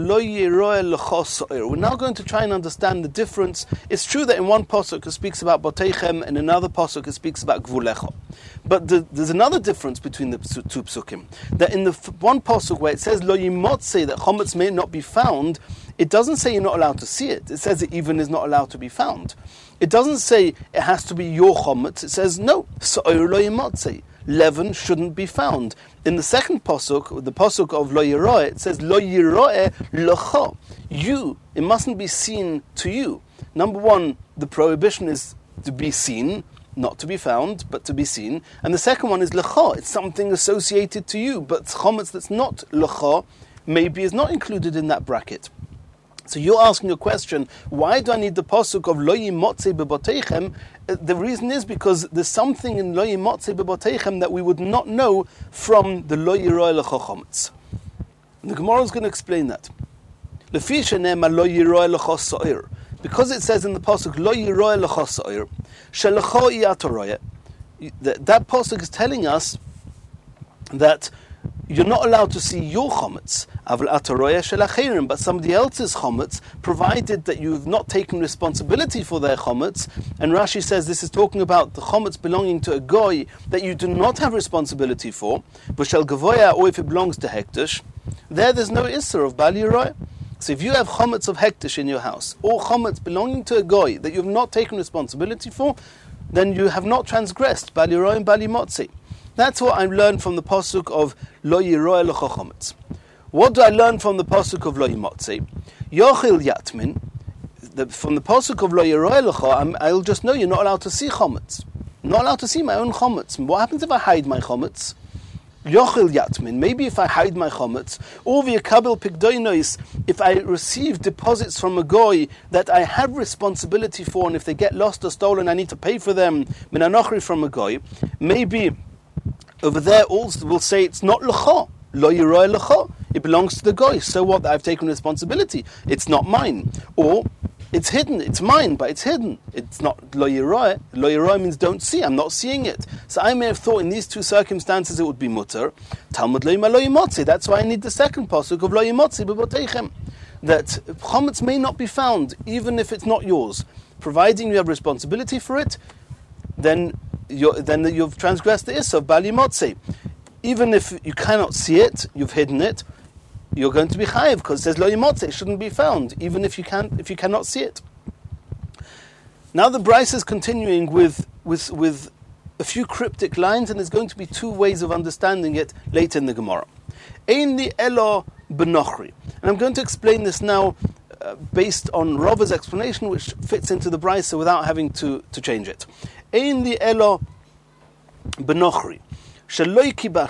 now going to try and understand the difference. It's true that in one pasuk it speaks about Boteichem, and in another pasuk it speaks about Gvulecha. But there's another difference between the two psukim. That in the one pasuk where it says Lo Yimotze, that chometz may not be found, it doesn't say you're not allowed to see it. It says it even is not allowed to be found. It doesn't say it has to be your chometz. It says no, So'er Lo Yimotze. Leaven shouldn't be found. In the second pasuk, the pasuk of Lo Yiroeh, it says Lo Yiroeh L'cha. You, it mustn't be seen to you. Number one, the prohibition is to be seen, not to be found, but to be seen. And the second one is L'cha. It's something associated to you, but chometz that's not L'cha maybe is not included in that bracket. So you're asking a question, why do I need the pasuk of Lo Yimotze B'Boteichem? The reason is because there's something in Lo Yimotze B'Boteichem that we would not know from the Lo Yiroeh L'cha chometz. The Gemara is going to explain that. Lefi shene'emar Lo Yiroeh L'cha So'er. Because it says in the pasuk Lo Yiroeh L'cha So'er, Shelecha hi atoroyeh. That pasuk is telling us that you're not allowed to see your chometz, but somebody else's chometz, provided that you've not taken responsibility for their chometz. And Rashi says this is talking about the chometz belonging to a goy that you do not have responsibility for, or if it belongs to hektish, there's no isser of bal yiroeh. So if you have chometz of hektish in your house, or chometz belonging to a goy that you have not taken responsibility for, then you have not transgressed bal yiroeh and bal yimotze. That's what I learned from the pasuk of Lo Yiroeh L'cha chometz. What do I learn from the pasuk of Lo Yimotze? Yochil Yatmin. From the pasuk of Lo Yiroeh L'cha, I'll just know you're not allowed to see chometz. Not allowed to see my own chometz. What happens if I hide my chometz? Yochil Yatmin. Maybe if I hide my chometz, or v'yakabel pikdoinos, if I receive deposits from a goy that I have responsibility for, and if they get lost or stolen, I need to pay for them. Min anochri from a goy. Maybe over there also we'll say it's not l'cha, Lo Yiroeh L'cha. It belongs to the goy. So what? I've taken responsibility. It's not mine. Or it's hidden. It's mine, but it's hidden. It's not Lo Yiroeh. Lo Yiroeh means don't see. I'm not seeing it. So I may have thought in these two circumstances it would be mutter. Talmud Lo Yimotze. That's why I need the second pasuk of Lo Yimotze B'Boteichem. That chometz may not be found, even if it's not yours. Providing you have responsibility for it, then you've transgressed the issur of bal yimotze. Even if you cannot see it, you've hidden it, you're going to be chayiv because it says Lo Yimotze, it shouldn't be found, even if you cannot see it. Now the Bryce is continuing with a few cryptic lines, and there's going to be two ways of understanding it later in the Gemara. Ein li elo b'nochri, and I'm going to explain this now based on Rava's explanation, which fits into the Bryce without having to change it. Ein li elo b'nochri. I may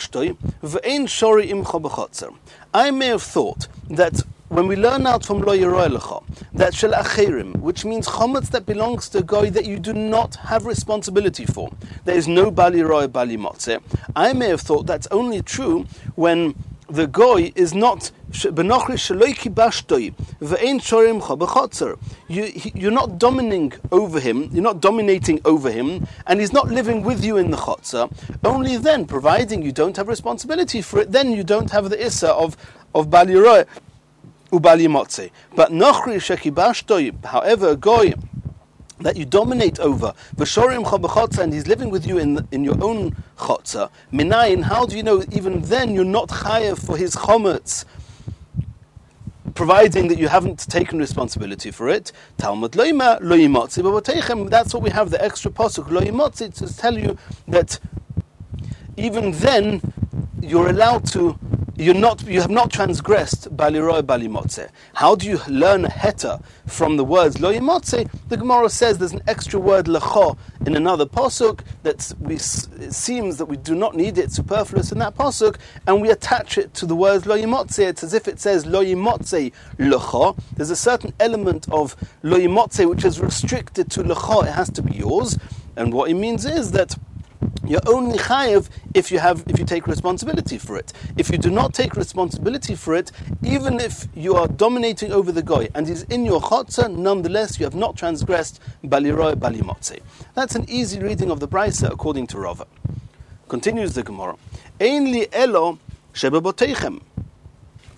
have thought that when we learn out from Lo Yiroeh L'cha, that shel acherim, which means chometz that belongs to a goy that you do not have responsibility for, there is no bal yiroeh bal yimotze. I may have thought that's only true when the goy is not b'nochri sheloi kibashtoi ve'ein shorim cha b'chotzer. You're not dominating over him, and he's not living with you in the chotzer. Only then, providing you don't have responsibility for it, then you don't have the issa of bal yiroeh u'bal yimotze. But nochri shekibashtoi, however, a goy that you dominate over, v'shorim cha b'chotzer, and he's living with you in your own chotzer. Minayin, how do you know even then you're not chayav for his chometz, providing that you haven't taken responsibility for it? Talmud loima lo yimotze b'Boteichem. That's what we have, the extra pasuk lo yimotze, to tell you that even then you're allowed to. You have not transgressed bal yiroeh bal yimotze. How do you learn heta from the words Lo Yimotze? The Gemara says there's an extra word lecha in another pasuk that it seems that we do not need it, superfluous in that pasuk, and we attach it to the words Lo Yimotze. It's as if it says Lo Yimotze lecha. There's a certain element of Lo Yimotze which is restricted to lecha. It has to be yours, and what it means is that you're only chayav if you take responsibility for it. If you do not take responsibility for it, even if you are dominating over the goy and he's in your chotzer, nonetheless you have not transgressed bal yiroeh bal yimotze. That's an easy reading of the Brisa according to Rava. Continues the Gemara. Ein li elo shebeboteichem.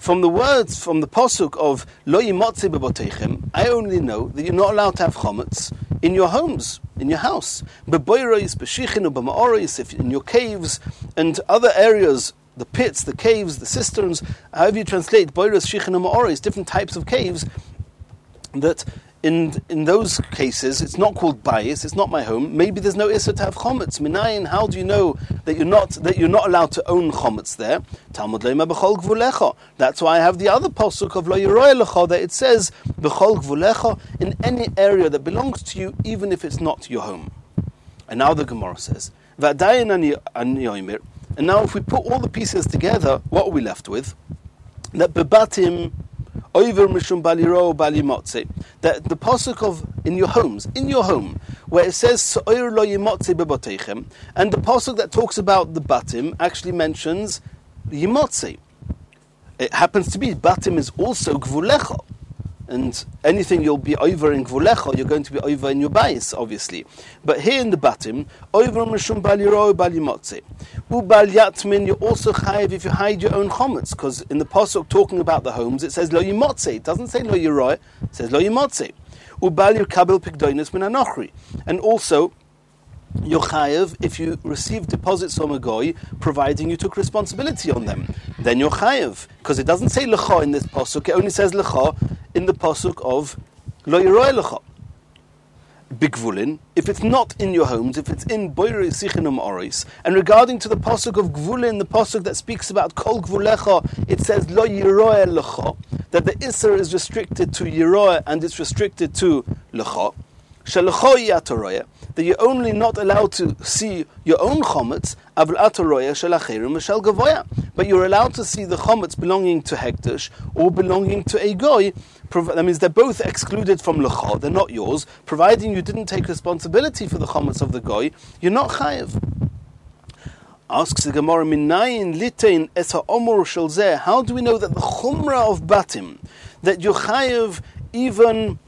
from the words, from the pasuk of Lo yimotze bebotechem, I only know that you're not allowed to have chametz in your homes, in your house. Beboiros, b'shichin, b'ma'oros, if in your caves and other areas, the pits, the caves, the cisterns, however you translate boiros, shichin, and ma'oros, different types of caves, that in those cases, it's not called bayis, it's not my home. Maybe there's no issa to have chometz. Minayin, how do you know that you're not allowed to own chometz there? Talmud leima b'chol gvulecha. That's why I have the other pasuk of lo yiroy lecha, that it says b'chol gvulecha, in any area that belongs to you, even if it's not your home. And now the Gemara says v'adayin ani yoimir. And now if we put all the pieces together, what are we left with? That bebatim over mishum baliro balimotze, that the pasuk of in your home, where it says so'ir lo yimotze bebotechem, and the pasuk that talks about the batim actually mentions yimotze. It happens to be batim is also gvulecha, and anything you'll be over in gvulecha, you're going to be over in your bayis, obviously. But here in the batim, over mishum baliro balimotze. Ubal yatmin, you're also chayiv if you hide your own chometz, because in the pasuk talking about the homes, it says lo yimotze. It doesn't say lo yiroy, it says lo yimotze. Ubal yirkabel pikdoinus min anochri, and also you're chayiv if you receive deposits from a goy, providing you took responsibility on them. Then you're chayiv, because it doesn't say lecha in this pasuk. It only says lecha in the pasuk of lo yiroy lecha. Bigvulin, if it's not in your homes, if it's in boirei sichinum oris. And regarding to the pasuk of gvulin, the pasuk that speaks about kol gvulecha, it says lo yiroe lecha, that the isser is restricted to yiroe and it's restricted to lecha. Shelecha yatoroya, that you're only not allowed to see your own chometz, avl atoroya shelachirim mishal gavoya, but you're allowed to see the chometz belonging to hekdesh or belonging to a goy. That means they're both excluded from lecha, they're not yours. Providing you didn't take responsibility for the chometz of the goy, you're not chayiv. Asks the Gemara, minayin litein es ha'omor shel zeh, how do we know that the chumrah of batim, that you're chayiv even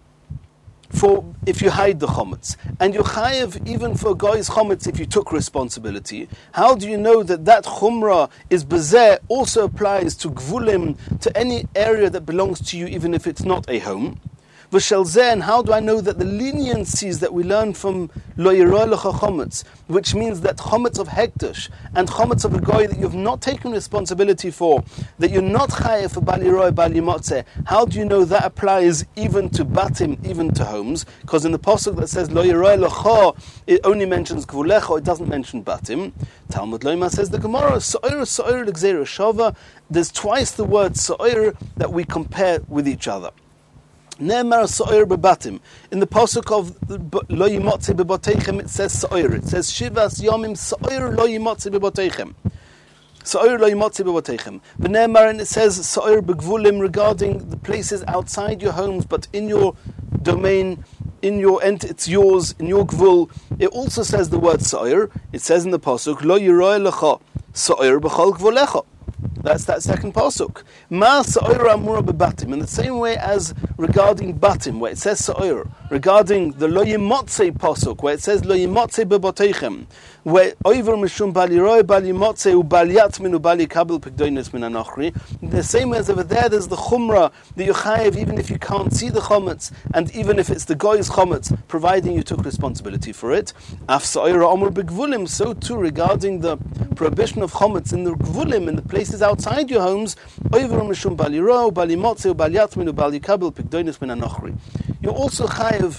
for if you hide the chometz, and you're chayiv even for goy's chometz if you took responsibility? How do you know that that chumrah is bezeh also applies to gvulim, to any area that belongs to you, even if it's not a home? V'shel zeh, and how do I know that the leniencies that we learn from lo yiroy lecha chometz, which means that chometz of hekdesh and chometz of a goy that you've not taken responsibility for, that you're not chayev for bal yiroy bal yimotze, how do you know that applies even to batim, even to homes? Because in the pasuk that says lo yiroy lecha, it only mentions gvulecha, it doesn't mention batim. Talmud Loima says the Gemara, so'ir so'ir l'gzeira shava, there's twice the word so'ir that we compare with each other. Ne'emar so'ir bebatim. In the pasuk of lo yimotze bebotechem, it says so'ir. It says shivas yomim so'ir lo yimotze bebotechem. So'ir lo yimotze bebotechem. Ne'emar, and it says so'ir begvulim, regarding the places outside your homes, but in your domain, in your it's yours, in your gvul. It also says the word so'ir. It says in the pasuk lo yiroy lecha so'ir b'chol gvulecha. That's that second pasuk. Ma sa'ir amura bebatim. In the same way as regarding batim, where it says sa'ir, regarding the lo yimotze pasuk, where it says lo yimotze bebotechem, where over mishum bal yiroy bal yimotze u bal yatmin u bal yikabel pikdoinus min anochri. The same way as over there's the chumrah that you chayev even if you can't see the chometz, and even if it's the goy's chometz, providing you took responsibility for it. Af sa'ir amur begvulim. So too regarding the prohibition of chometz in the gvulim, in the places outside your homes, over mishum bal yiroy bal yimotze u bal yatmin u bal yikabel pikdoinus min anochri. You're also chayev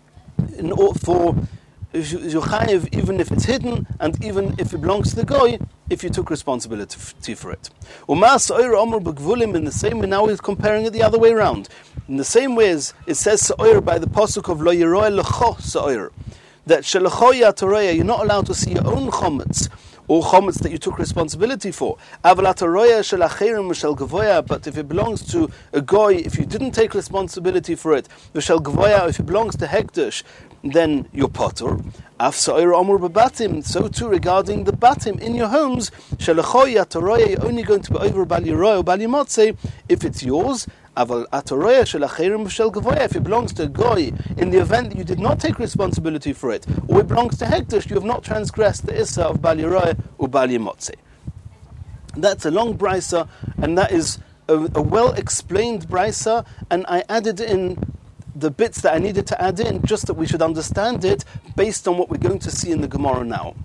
you're chayiv even if it's hidden, and even if it belongs to the goy, if you took responsibility for it. Uma so'ir omer begvulim, in the same way, now we're comparing it the other way around. In the same way as it says so'ir by the pasuk of lo yiroy lecho so'ir, that shelecho yatoreya, you're not allowed to see your own chometz, or chometz that you took responsibility for. But if it belongs to a goy, if you didn't take responsibility for it, if it belongs to hekdesh, then you're potter. So too regarding the batim in your homes, you're only going to be over bal yiroy or bal yimotze if it's yours. If it belongs to a goy, in the event that you did not take responsibility for it, or it belongs to hekdesh, you have not transgressed the issa of bal yiroy or bal yimotze. That's a long brisa, and that is a well-explained brisa, and I added in the bits that I needed to add in, just that we should understand it based on what we're going to see in the Gemara now.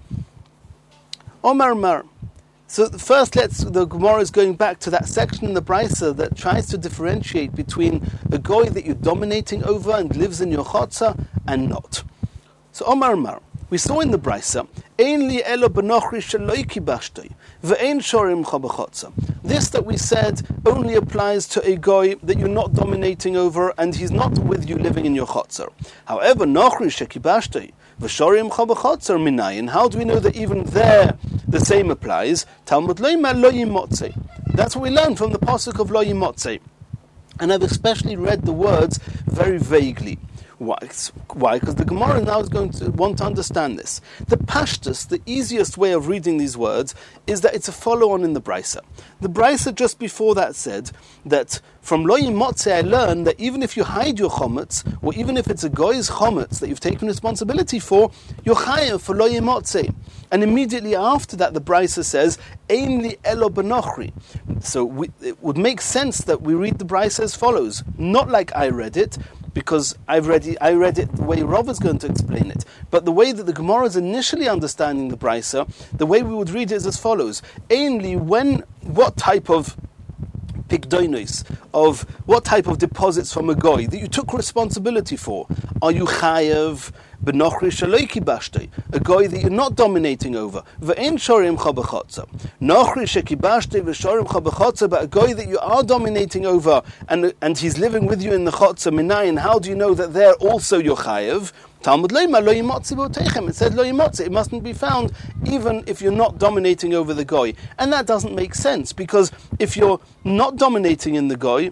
Omar Mar. So first, the Gemara is going back to that section in the Brisa that tries to differentiate between a goy that you're dominating over and lives in your chotzer and not. So Omar Mar, we saw in the Brisa, Ein li elo benochri sheloi kibashtoi, ve'ein shorim cha b'chotzer. This that we said only applies to a goy that you're not dominating over and he's not with you living in your chotzer. However, nochri shekibashtoi, v'shorim cha b'chotzer minayin. How do we know that even there the same applies? Talmud loyma lo yimotzei. That's what we learned from the pasuk of lo yimotzei. And I've especially read the words very vaguely. Why? Because the Gemara now is going to want to understand this. The pashtus, the easiest way of reading these words, is that it's a follow-on in the Brisa. The Brisa just before that said that from Lo Yimotzei I learned that even if you hide your chometz, or even if it's a goy's chometz that you've taken responsibility for, you're chayav for Lo Yimotzei. And immediately after that, the Brisa says, Ein li elo benochri. So it would make sense that we read the Brisa as follows, not like I read it, because I read it the way Rav is going to explain it. But the way that the Gemara is initially understanding the Brisa, the way we would read it is as follows. Ainly what type of pikdonos, of what type of deposits from a goy that you took responsibility for? Are you chayav benochri shaloi kibashtei, a goy that you're not dominating over? Ve'en shorim cha b'chotzer. Nochri shekibashtei v'shorim cha b'chotzer, but a goy that you are dominating over and he's living with you in the chotzer minayin. How do you know that there also you're chayav? Talmud leima lo yimotzi b'otechem. It said lo yimotzi. It mustn't be found even if you're not dominating over the goy. And that doesn't make sense, because if you're not dominating in the goy,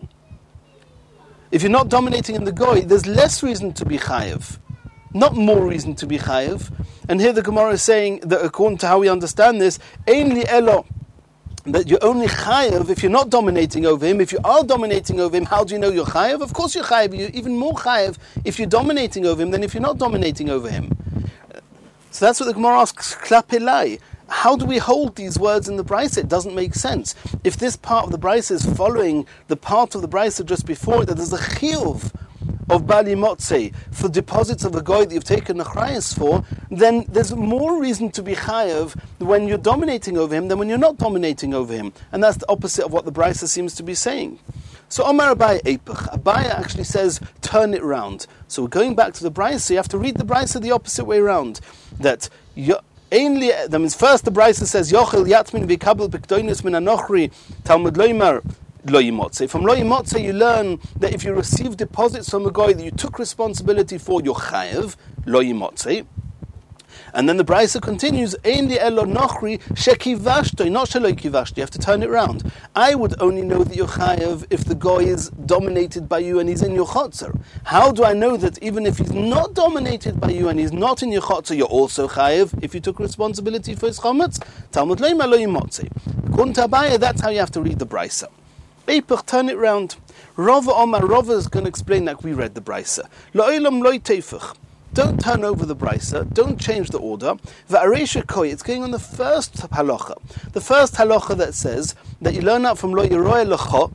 there's less reason to be chayav, not more reason to be chayav. And here the Gemara is saying that according to how we understand this, ein li elo, that you're only chayav if you're not dominating over him. If you are dominating over him, how do you know you're chayav? Of course you're chayav. You're even more chayav if you're dominating over him than if you're not dominating over him. So that's what the Gemara asks, klapelai. How do we hold these words in the Brisa? It doesn't make sense. If this part of the Brisa is following the part of the Brisa just before it, that there's a chiyuv of Bali Motzei for deposits of a goy that you've taken a chrayas for, then there's more reason to be chayav when you're dominating over him than when you're not dominating over him. And that's the opposite of what the Brisa seems to be saying. So Omar Abaye Eipach. Abaye actually says, turn it round. So we're going back to the Brisa. You have to read the Brisa the opposite way around. That means first the Brisa says, Yochel Yatmin Vikabel Pikdoinus Min Anochri Talmud Loimar Lo Yimotzei. From Lo Yimotzei you learn that if you receive deposits from a goy that you took responsibility for, you're chayav, Lo Yimotzei. And then the Brisa continues, Ein li elo nochri shekivashtoi, not sheloi kivashto. You have to turn it round. I would only know that you're chayav if the goy is dominated by you and he's in your chotzer. How do I know that even if he's not dominated by you and he's not in your chotzer, you're also chayav if you took responsibility for his chometz? Talmud leima lo yimotzei. According to Abaye, that's how you have to read the Brisa. Eipach, turn it round. Rava Omar, Rava is going to explain like we read the Brisa. Lo'ilam lo'i teifach. Don't turn over the Brisa, don't change the order. Va'aresha koi, it's going on the first halacha. The first halacha that says that you learn out from lo yiroeh lecha,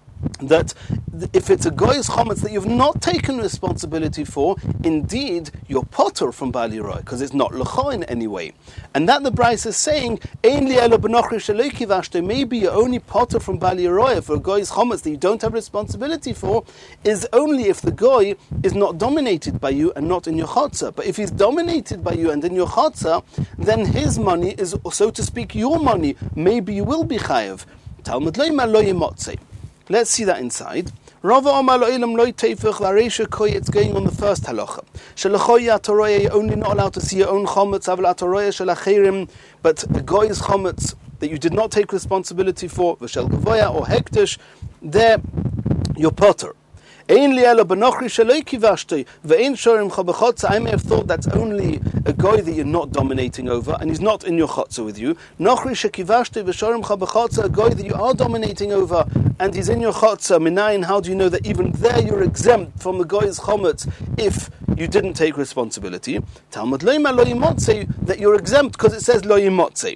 that if it's a goy's chometz that you've not taken responsibility for, indeed you're potter from Bal Yiroeh, because it's not lecha in any way. And that the Brisa is saying, Ein li elo benochri sheloi kivashto, maybe you're only potter from Bal Yiroeh for a goy's chometz that you don't have responsibility for, is only if the goy is not dominated by you and not in your chotzer. But if he's dominated by you and in your chotzer, then his money is, so to speak, your money. Maybe you will be chayav. Talmud leima lo yimotzei. Let's see that inside. Rava Omar lo'ilam lo'i teifach v'aresha koi, it's going on the first halacha. Shelachoy atoroya, you're only not allowed to see your own chometz, aval atoroya shelachirim, but a goy's chometz that you did not take responsibility for, v'shel gavoya or hektish, there you're potter. Ein li elo benochri sheloi kivashtoi ve'ein shorim cha b'chotzer. I may have thought that's only a goy that you're not dominating over, and he's not in your chotzer with you. Nochri shekivashtoi ve'shorim cha b'chotzer, a goy that you are dominating over, and he's in your chotzer. Minayin, how do you know that even there you're exempt from the goy's chometz if you didn't take responsibility? Talmud leima lo yimotzei, that you're exempt because it says lo yimotzei.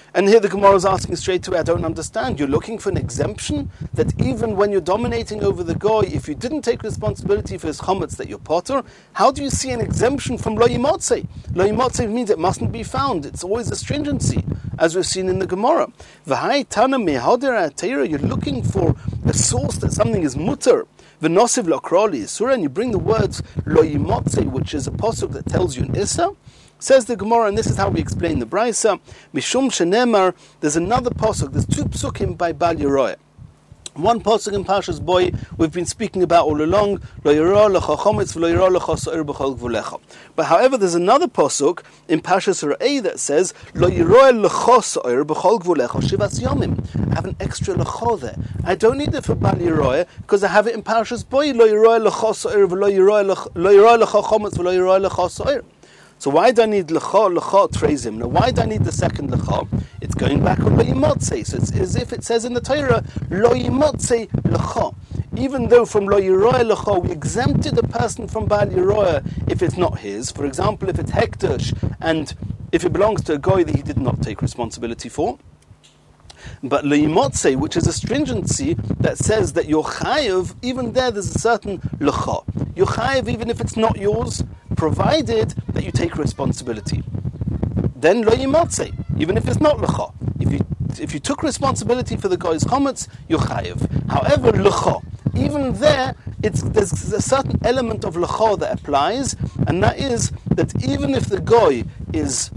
And here the Gemara is asking straight away, I don't understand. You're looking for an exemption that even when you're dominating over the goy, if you didn't take responsibility for his chometz, that you're potter. How do you see an exemption from lo yimotzei? Lo yimotzei means it mustn't be found. It's always a stringency, as we've seen in the Gemara. V'hai tana mehader atera. You're looking for a source that something is mutter. V'nosiv lakrali isura, and you bring the words lo yimotzei, which is a pasuk that tells you an issa. Says the Gemara, and this is how we explain the Brisa, Mishum Shenemar, there's another pasuk, there's two psukim by Bal Yeroyah. One pasuk in Parshas Boy we've been speaking about all along, Lo Yirah Lecha Chometz V'lo Yirah Lecha So'er B'chol Gvulecha. But however, there's another pasuk in Parshas Re'eh that says, Lo Yirah Lecha So'er B'chol Gvulecha Shivas Yomim. I have an extra lecha there. I don't need it for Bal Yeroyah because I have it in Parshas Boy, Lo Yirah Lecha So'er V'lo Yirah Lecha Chometz V'lo Yirah Lecha So'er. So why do I need lecha trazim? Now why do I need the second lecha? It's going back on lo yimotzei. So it's as if it says in the Torah, lo yimotzei lecha. Even though from lo yiroyah lecha we exempted a person from Bal Yeroyah if it's not his. For example, if it's hekdesh and if it belongs to a goy that he did not take responsibility for. But lo yimotzei, which is a stringency that says that you're chayev, even there's a certain lecha. You're chayev even if it's not yours, provided that you take responsibility. Then lo yimotzei, even if it's not lecha. If you took responsibility for the guy's chometz, you're chayev. However, lecha, even there's a certain element of lecha that applies, and that is that even if the guy is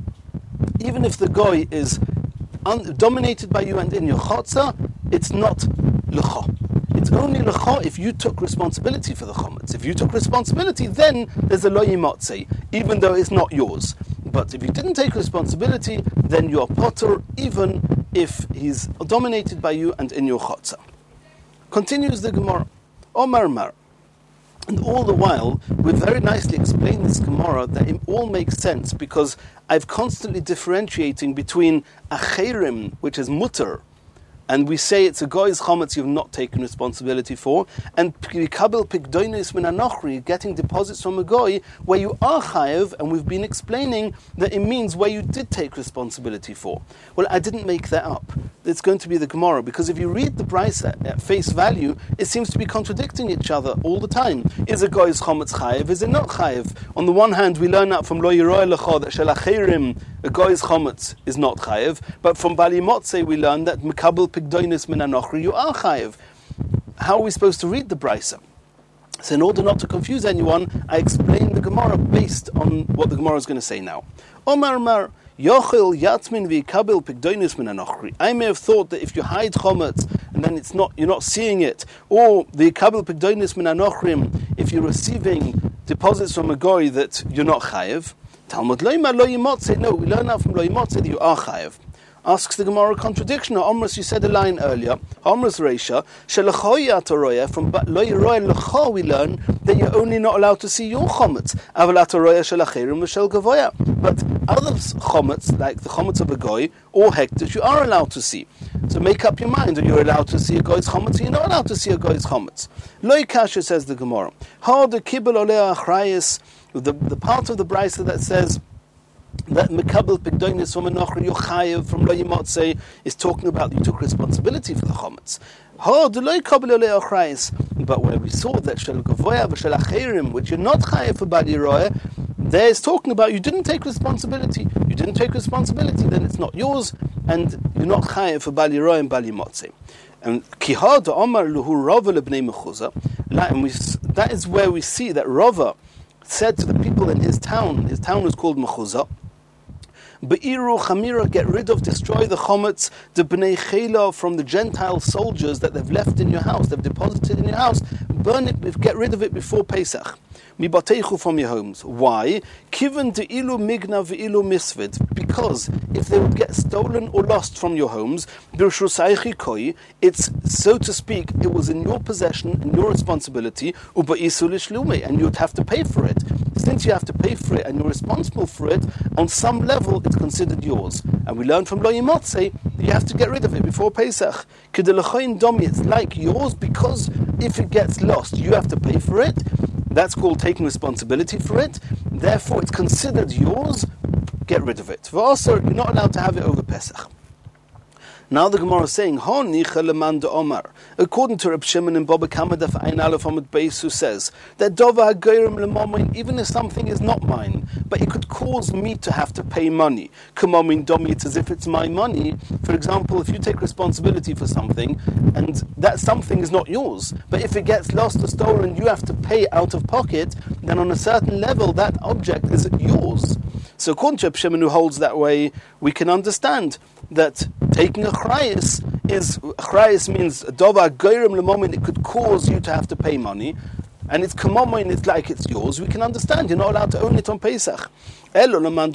dominated by you and in your chotza, it's not lecha. It's only lecha if you took responsibility for the chometz. If you took responsibility, then there's a lo yimotzei, even though it's not yours. But if you didn't take responsibility, then you are potter, even if he's dominated by you and in your chotza. Continues the Gemara, Omar Mar. And all the while, we very nicely explain this Gemara that it all makes sense because I've constantly differentiating between acherim, which is mutter, and we say it's a goy's chometz you've not taken responsibility for, and pikabel pikdoinis min anochri, getting deposits from a goy where you are chayev, and we've been explaining that it means where you did take responsibility for. Well, I didn't make that up. It's going to be the Gemara, because if you read the Brisa at face value, it seems to be contradicting each other all the time. Is a goy's chometz chayev? Is it not chayev? On the one hand, we learn out from lo yiroy lecha that shel acherim, a goy's chometz is not chayev, but from Bal Yimotzei we learn that mikabel pikdoinis min anochri, you are chayev. How are we supposed to read the Brisa? So in order not to confuse anyone, I explain the Gemara based on what the Gemara is going to say now. Omar Mar, Yochel Yatmin v'Yikabel Pikdoinis min Anochri. I may have thought that if you hide chometz and then you're not seeing it, or the Yikabel Pikdoinis min Anochrim, if you're receiving deposits from a goy that you're not chayev. Talmud Loima Lo Yimotzei. No, we learn out from Lo Yimotzei that you are chayev. Asks the Gemara a contradiction. Omras, you said a line earlier. Omras Reisha Shelachoya Toroya. From Lo Yiroy Lecha we learn that you're only not allowed to see your chometz. Aval Toroya Shelachirim V'Shel Gavoya. But other chometz, like the chometz of a goy or hekdesh, you are allowed to see. So make up your mind. Are you allowed to see a goy's chometz? You're not allowed to see a goy's chometz. Lo Kasha, says the Gemara. Ha de Kibbel Oleh Achrayis. The part of the Brisa that says that Mekabel Pikdoinis from Anochri Yochayev from Lo Yimotzei is talking about you took responsibility for the chometz. But where we saw that Shel Gavoya v'Shel Acherim, which you're not chayev for Bal Yeroyah, there is talking about you didn't take responsibility. You didn't take responsibility, then it's not yours, and you're not chayev for Bal Yeroyah and Bal Yimotzei. And Kihad Omar Luhu Rava lebnei Mechuzah, and that is where we see that Rava said to the people in his town was called Mechuzah, Be'iru Chamira, get rid of, destroy the chometz, the Bnei Chela, from the Gentile soldiers that they've left in your house, they've deposited in your house, burn it, get rid of it before Pesach. Mibateichu, from your homes. Why? Kiven de ilu migna ve'ilu misvid. Because if they would get stolen or lost from your homes, birshusaychi koi, it's, so to speak, it was in your possession and your responsibility, uba'isu lishlume, and you'd have to pay for it. Since you have to pay for it and you're responsible for it, on some level it's considered yours. And we learn from Lo Yimotzei that you have to get rid of it before Pesach. Kedelechoin domi, it's like yours, because if it gets lost, you have to pay for it. That's called taking responsibility for it. Therefore, it's considered yours get rid of it. You're not allowed to have it over Pesach. Now the Gemara is saying, according to Reb Shimon in Baba Kama Daf Ein Aleph Amud Beis, who says that Dova Hageirim L'Momin, even if something is not mine, but it could cause me to have to pay money. Kamomin Domi, it's as if it's my money. For example, if you take responsibility for something, and that something is not yours, but if it gets lost or stolen, you have to pay out of pocket, then on a certain level, that object is yours. So according to Reb Shimon, who holds that way, we can understand that taking a chrayis means dova geirim lemomin, it could cause you to have to pay money, and it's kamomin, it's like it's yours. We can understand you're not allowed to own it on Pesach. If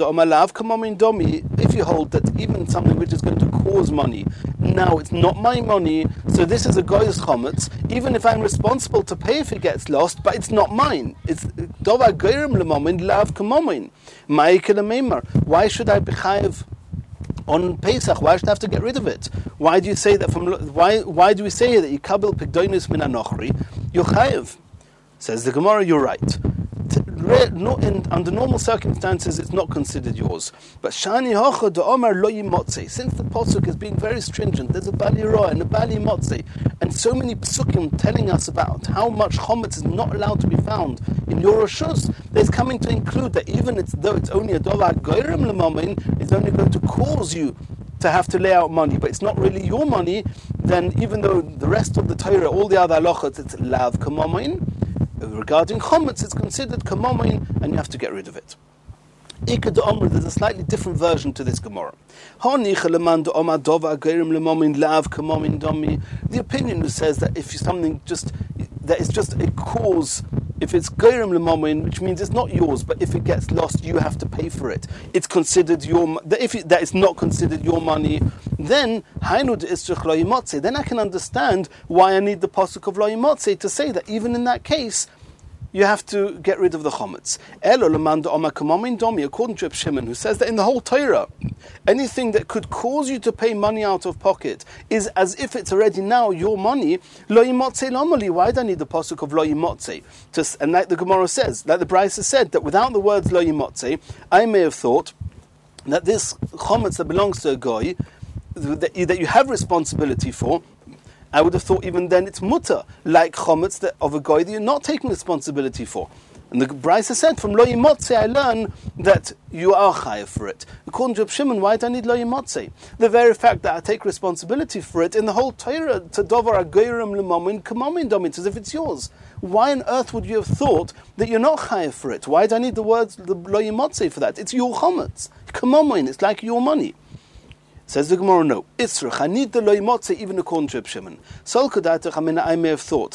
you hold that even something which is going to cause money, now it's not my money, so this is a goy's chometz, even if I'm responsible to pay if it gets lost, but it's not mine. It's dova geirim lemomin lav kamomin. Why should I be chayiv on Pesach? Why should I have to get rid of it? Why do you say that why do we say that Yikabel Pekdonos min Anochri? You're chayiv. Says the Gemara, you're right. Under normal circumstances, it's not considered yours. But Shani Hocha de Omar Lo Yimotze, since the Pasuk is being very stringent, there's a Bali Roa and a Bali Motze, and so many Psukim telling us about how much Chometz is not allowed to be found in your Roshus, there's coming to include that even though it's only a Dova Goyrim Lemomin, it's only going to cause you to have to lay out money, but it's not really your money, then even though the rest of the Torah, all the other halachot, it's Lav Kamomin, regarding chometz, it's considered kamomin, and you have to get rid of it. Ikad Omer, there's a slightly different version to this Gemara. The opinion who says that if something that is just a cause, if it's geirim lemomin, which means it's not yours, but if it gets lost, you have to pay for it. It's considered that is not considered your money. Then then I can understand why I need the pasuk of lo yimotze to say that even in that case, you have to get rid of the chometz. According to Reb Shimon, who says that in the whole Torah, anything that could cause you to pay money out of pocket is as if it's already now your money. Lo yimotze lomali. Why do I need the pasuk of lo yimotze? And like the Gemara says, like the Brisa said, that without the words lo yimotze, I may have thought that this chometz that belongs to a goy, that you have responsibility for, I would have thought even then it's mutter, like chometz of a goy that you're not taking responsibility for. And the Brisa said, from lo yimotze I learn that you are chayav for it. According to Reb Shimon, why do I need lo yimotze? The very fact that I take responsibility for it in the whole Torah, to dovar agoyrim lemomin kamomin domit, as if it's yours. Why on earth would you have thought that you're not chayav for it? Why do I need the words lo yimotze for that? It's your chometz. Kamomin, it's like your money. Says the Gemara, no. Israch, I need the lo yimotze even according to Reb Shimon. Sol kodatach, I may have thought.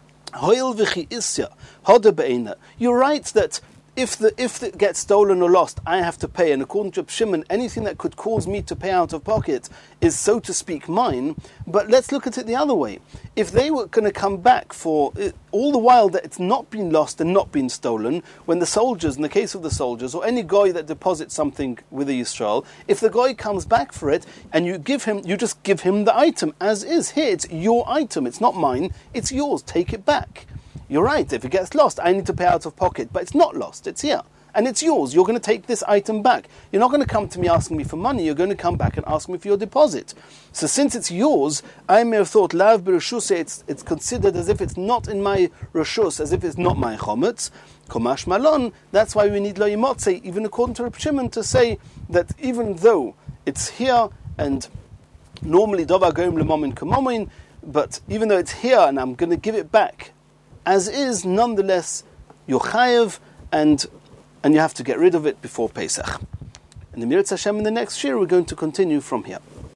Hoil v'chi isya, hoda be'ena. You're right that if it gets stolen or lost, I have to pay. And according to Reb Shimon, anything that could cause me to pay out of pocket is, so to speak, mine. But let's look at it the other way. If they were going to come back for it, all the while that it's not been lost and not been stolen, when the soldiers, in the case of the soldiers, or any guy that deposits something with the Yisrael, if the guy comes back for it and you just give him the item as is. Here, it's your item. It's not mine. It's yours. Take it back. You're right, if it gets lost, I need to pay out of pocket, but it's not lost, it's here. And it's yours, you're going to take this item back. You're not going to come to me asking me for money, you're going to come back and ask me for your deposit. So since it's yours, I may have thought, Lav b'Reshus, it's considered as if it's not in my Reshus, as if it's not my chometz. Komash malon, that's why we need lo yimotze, even according to Reb Shimon, to say that even though it's here, and normally dova goyim lemomin kamomin, but even though it's here and I'm going to give it back, as is, nonetheless, you're chayav, and you have to get rid of it before Pesach. In the Mirat Hashem, in the next year, we're going to continue from here.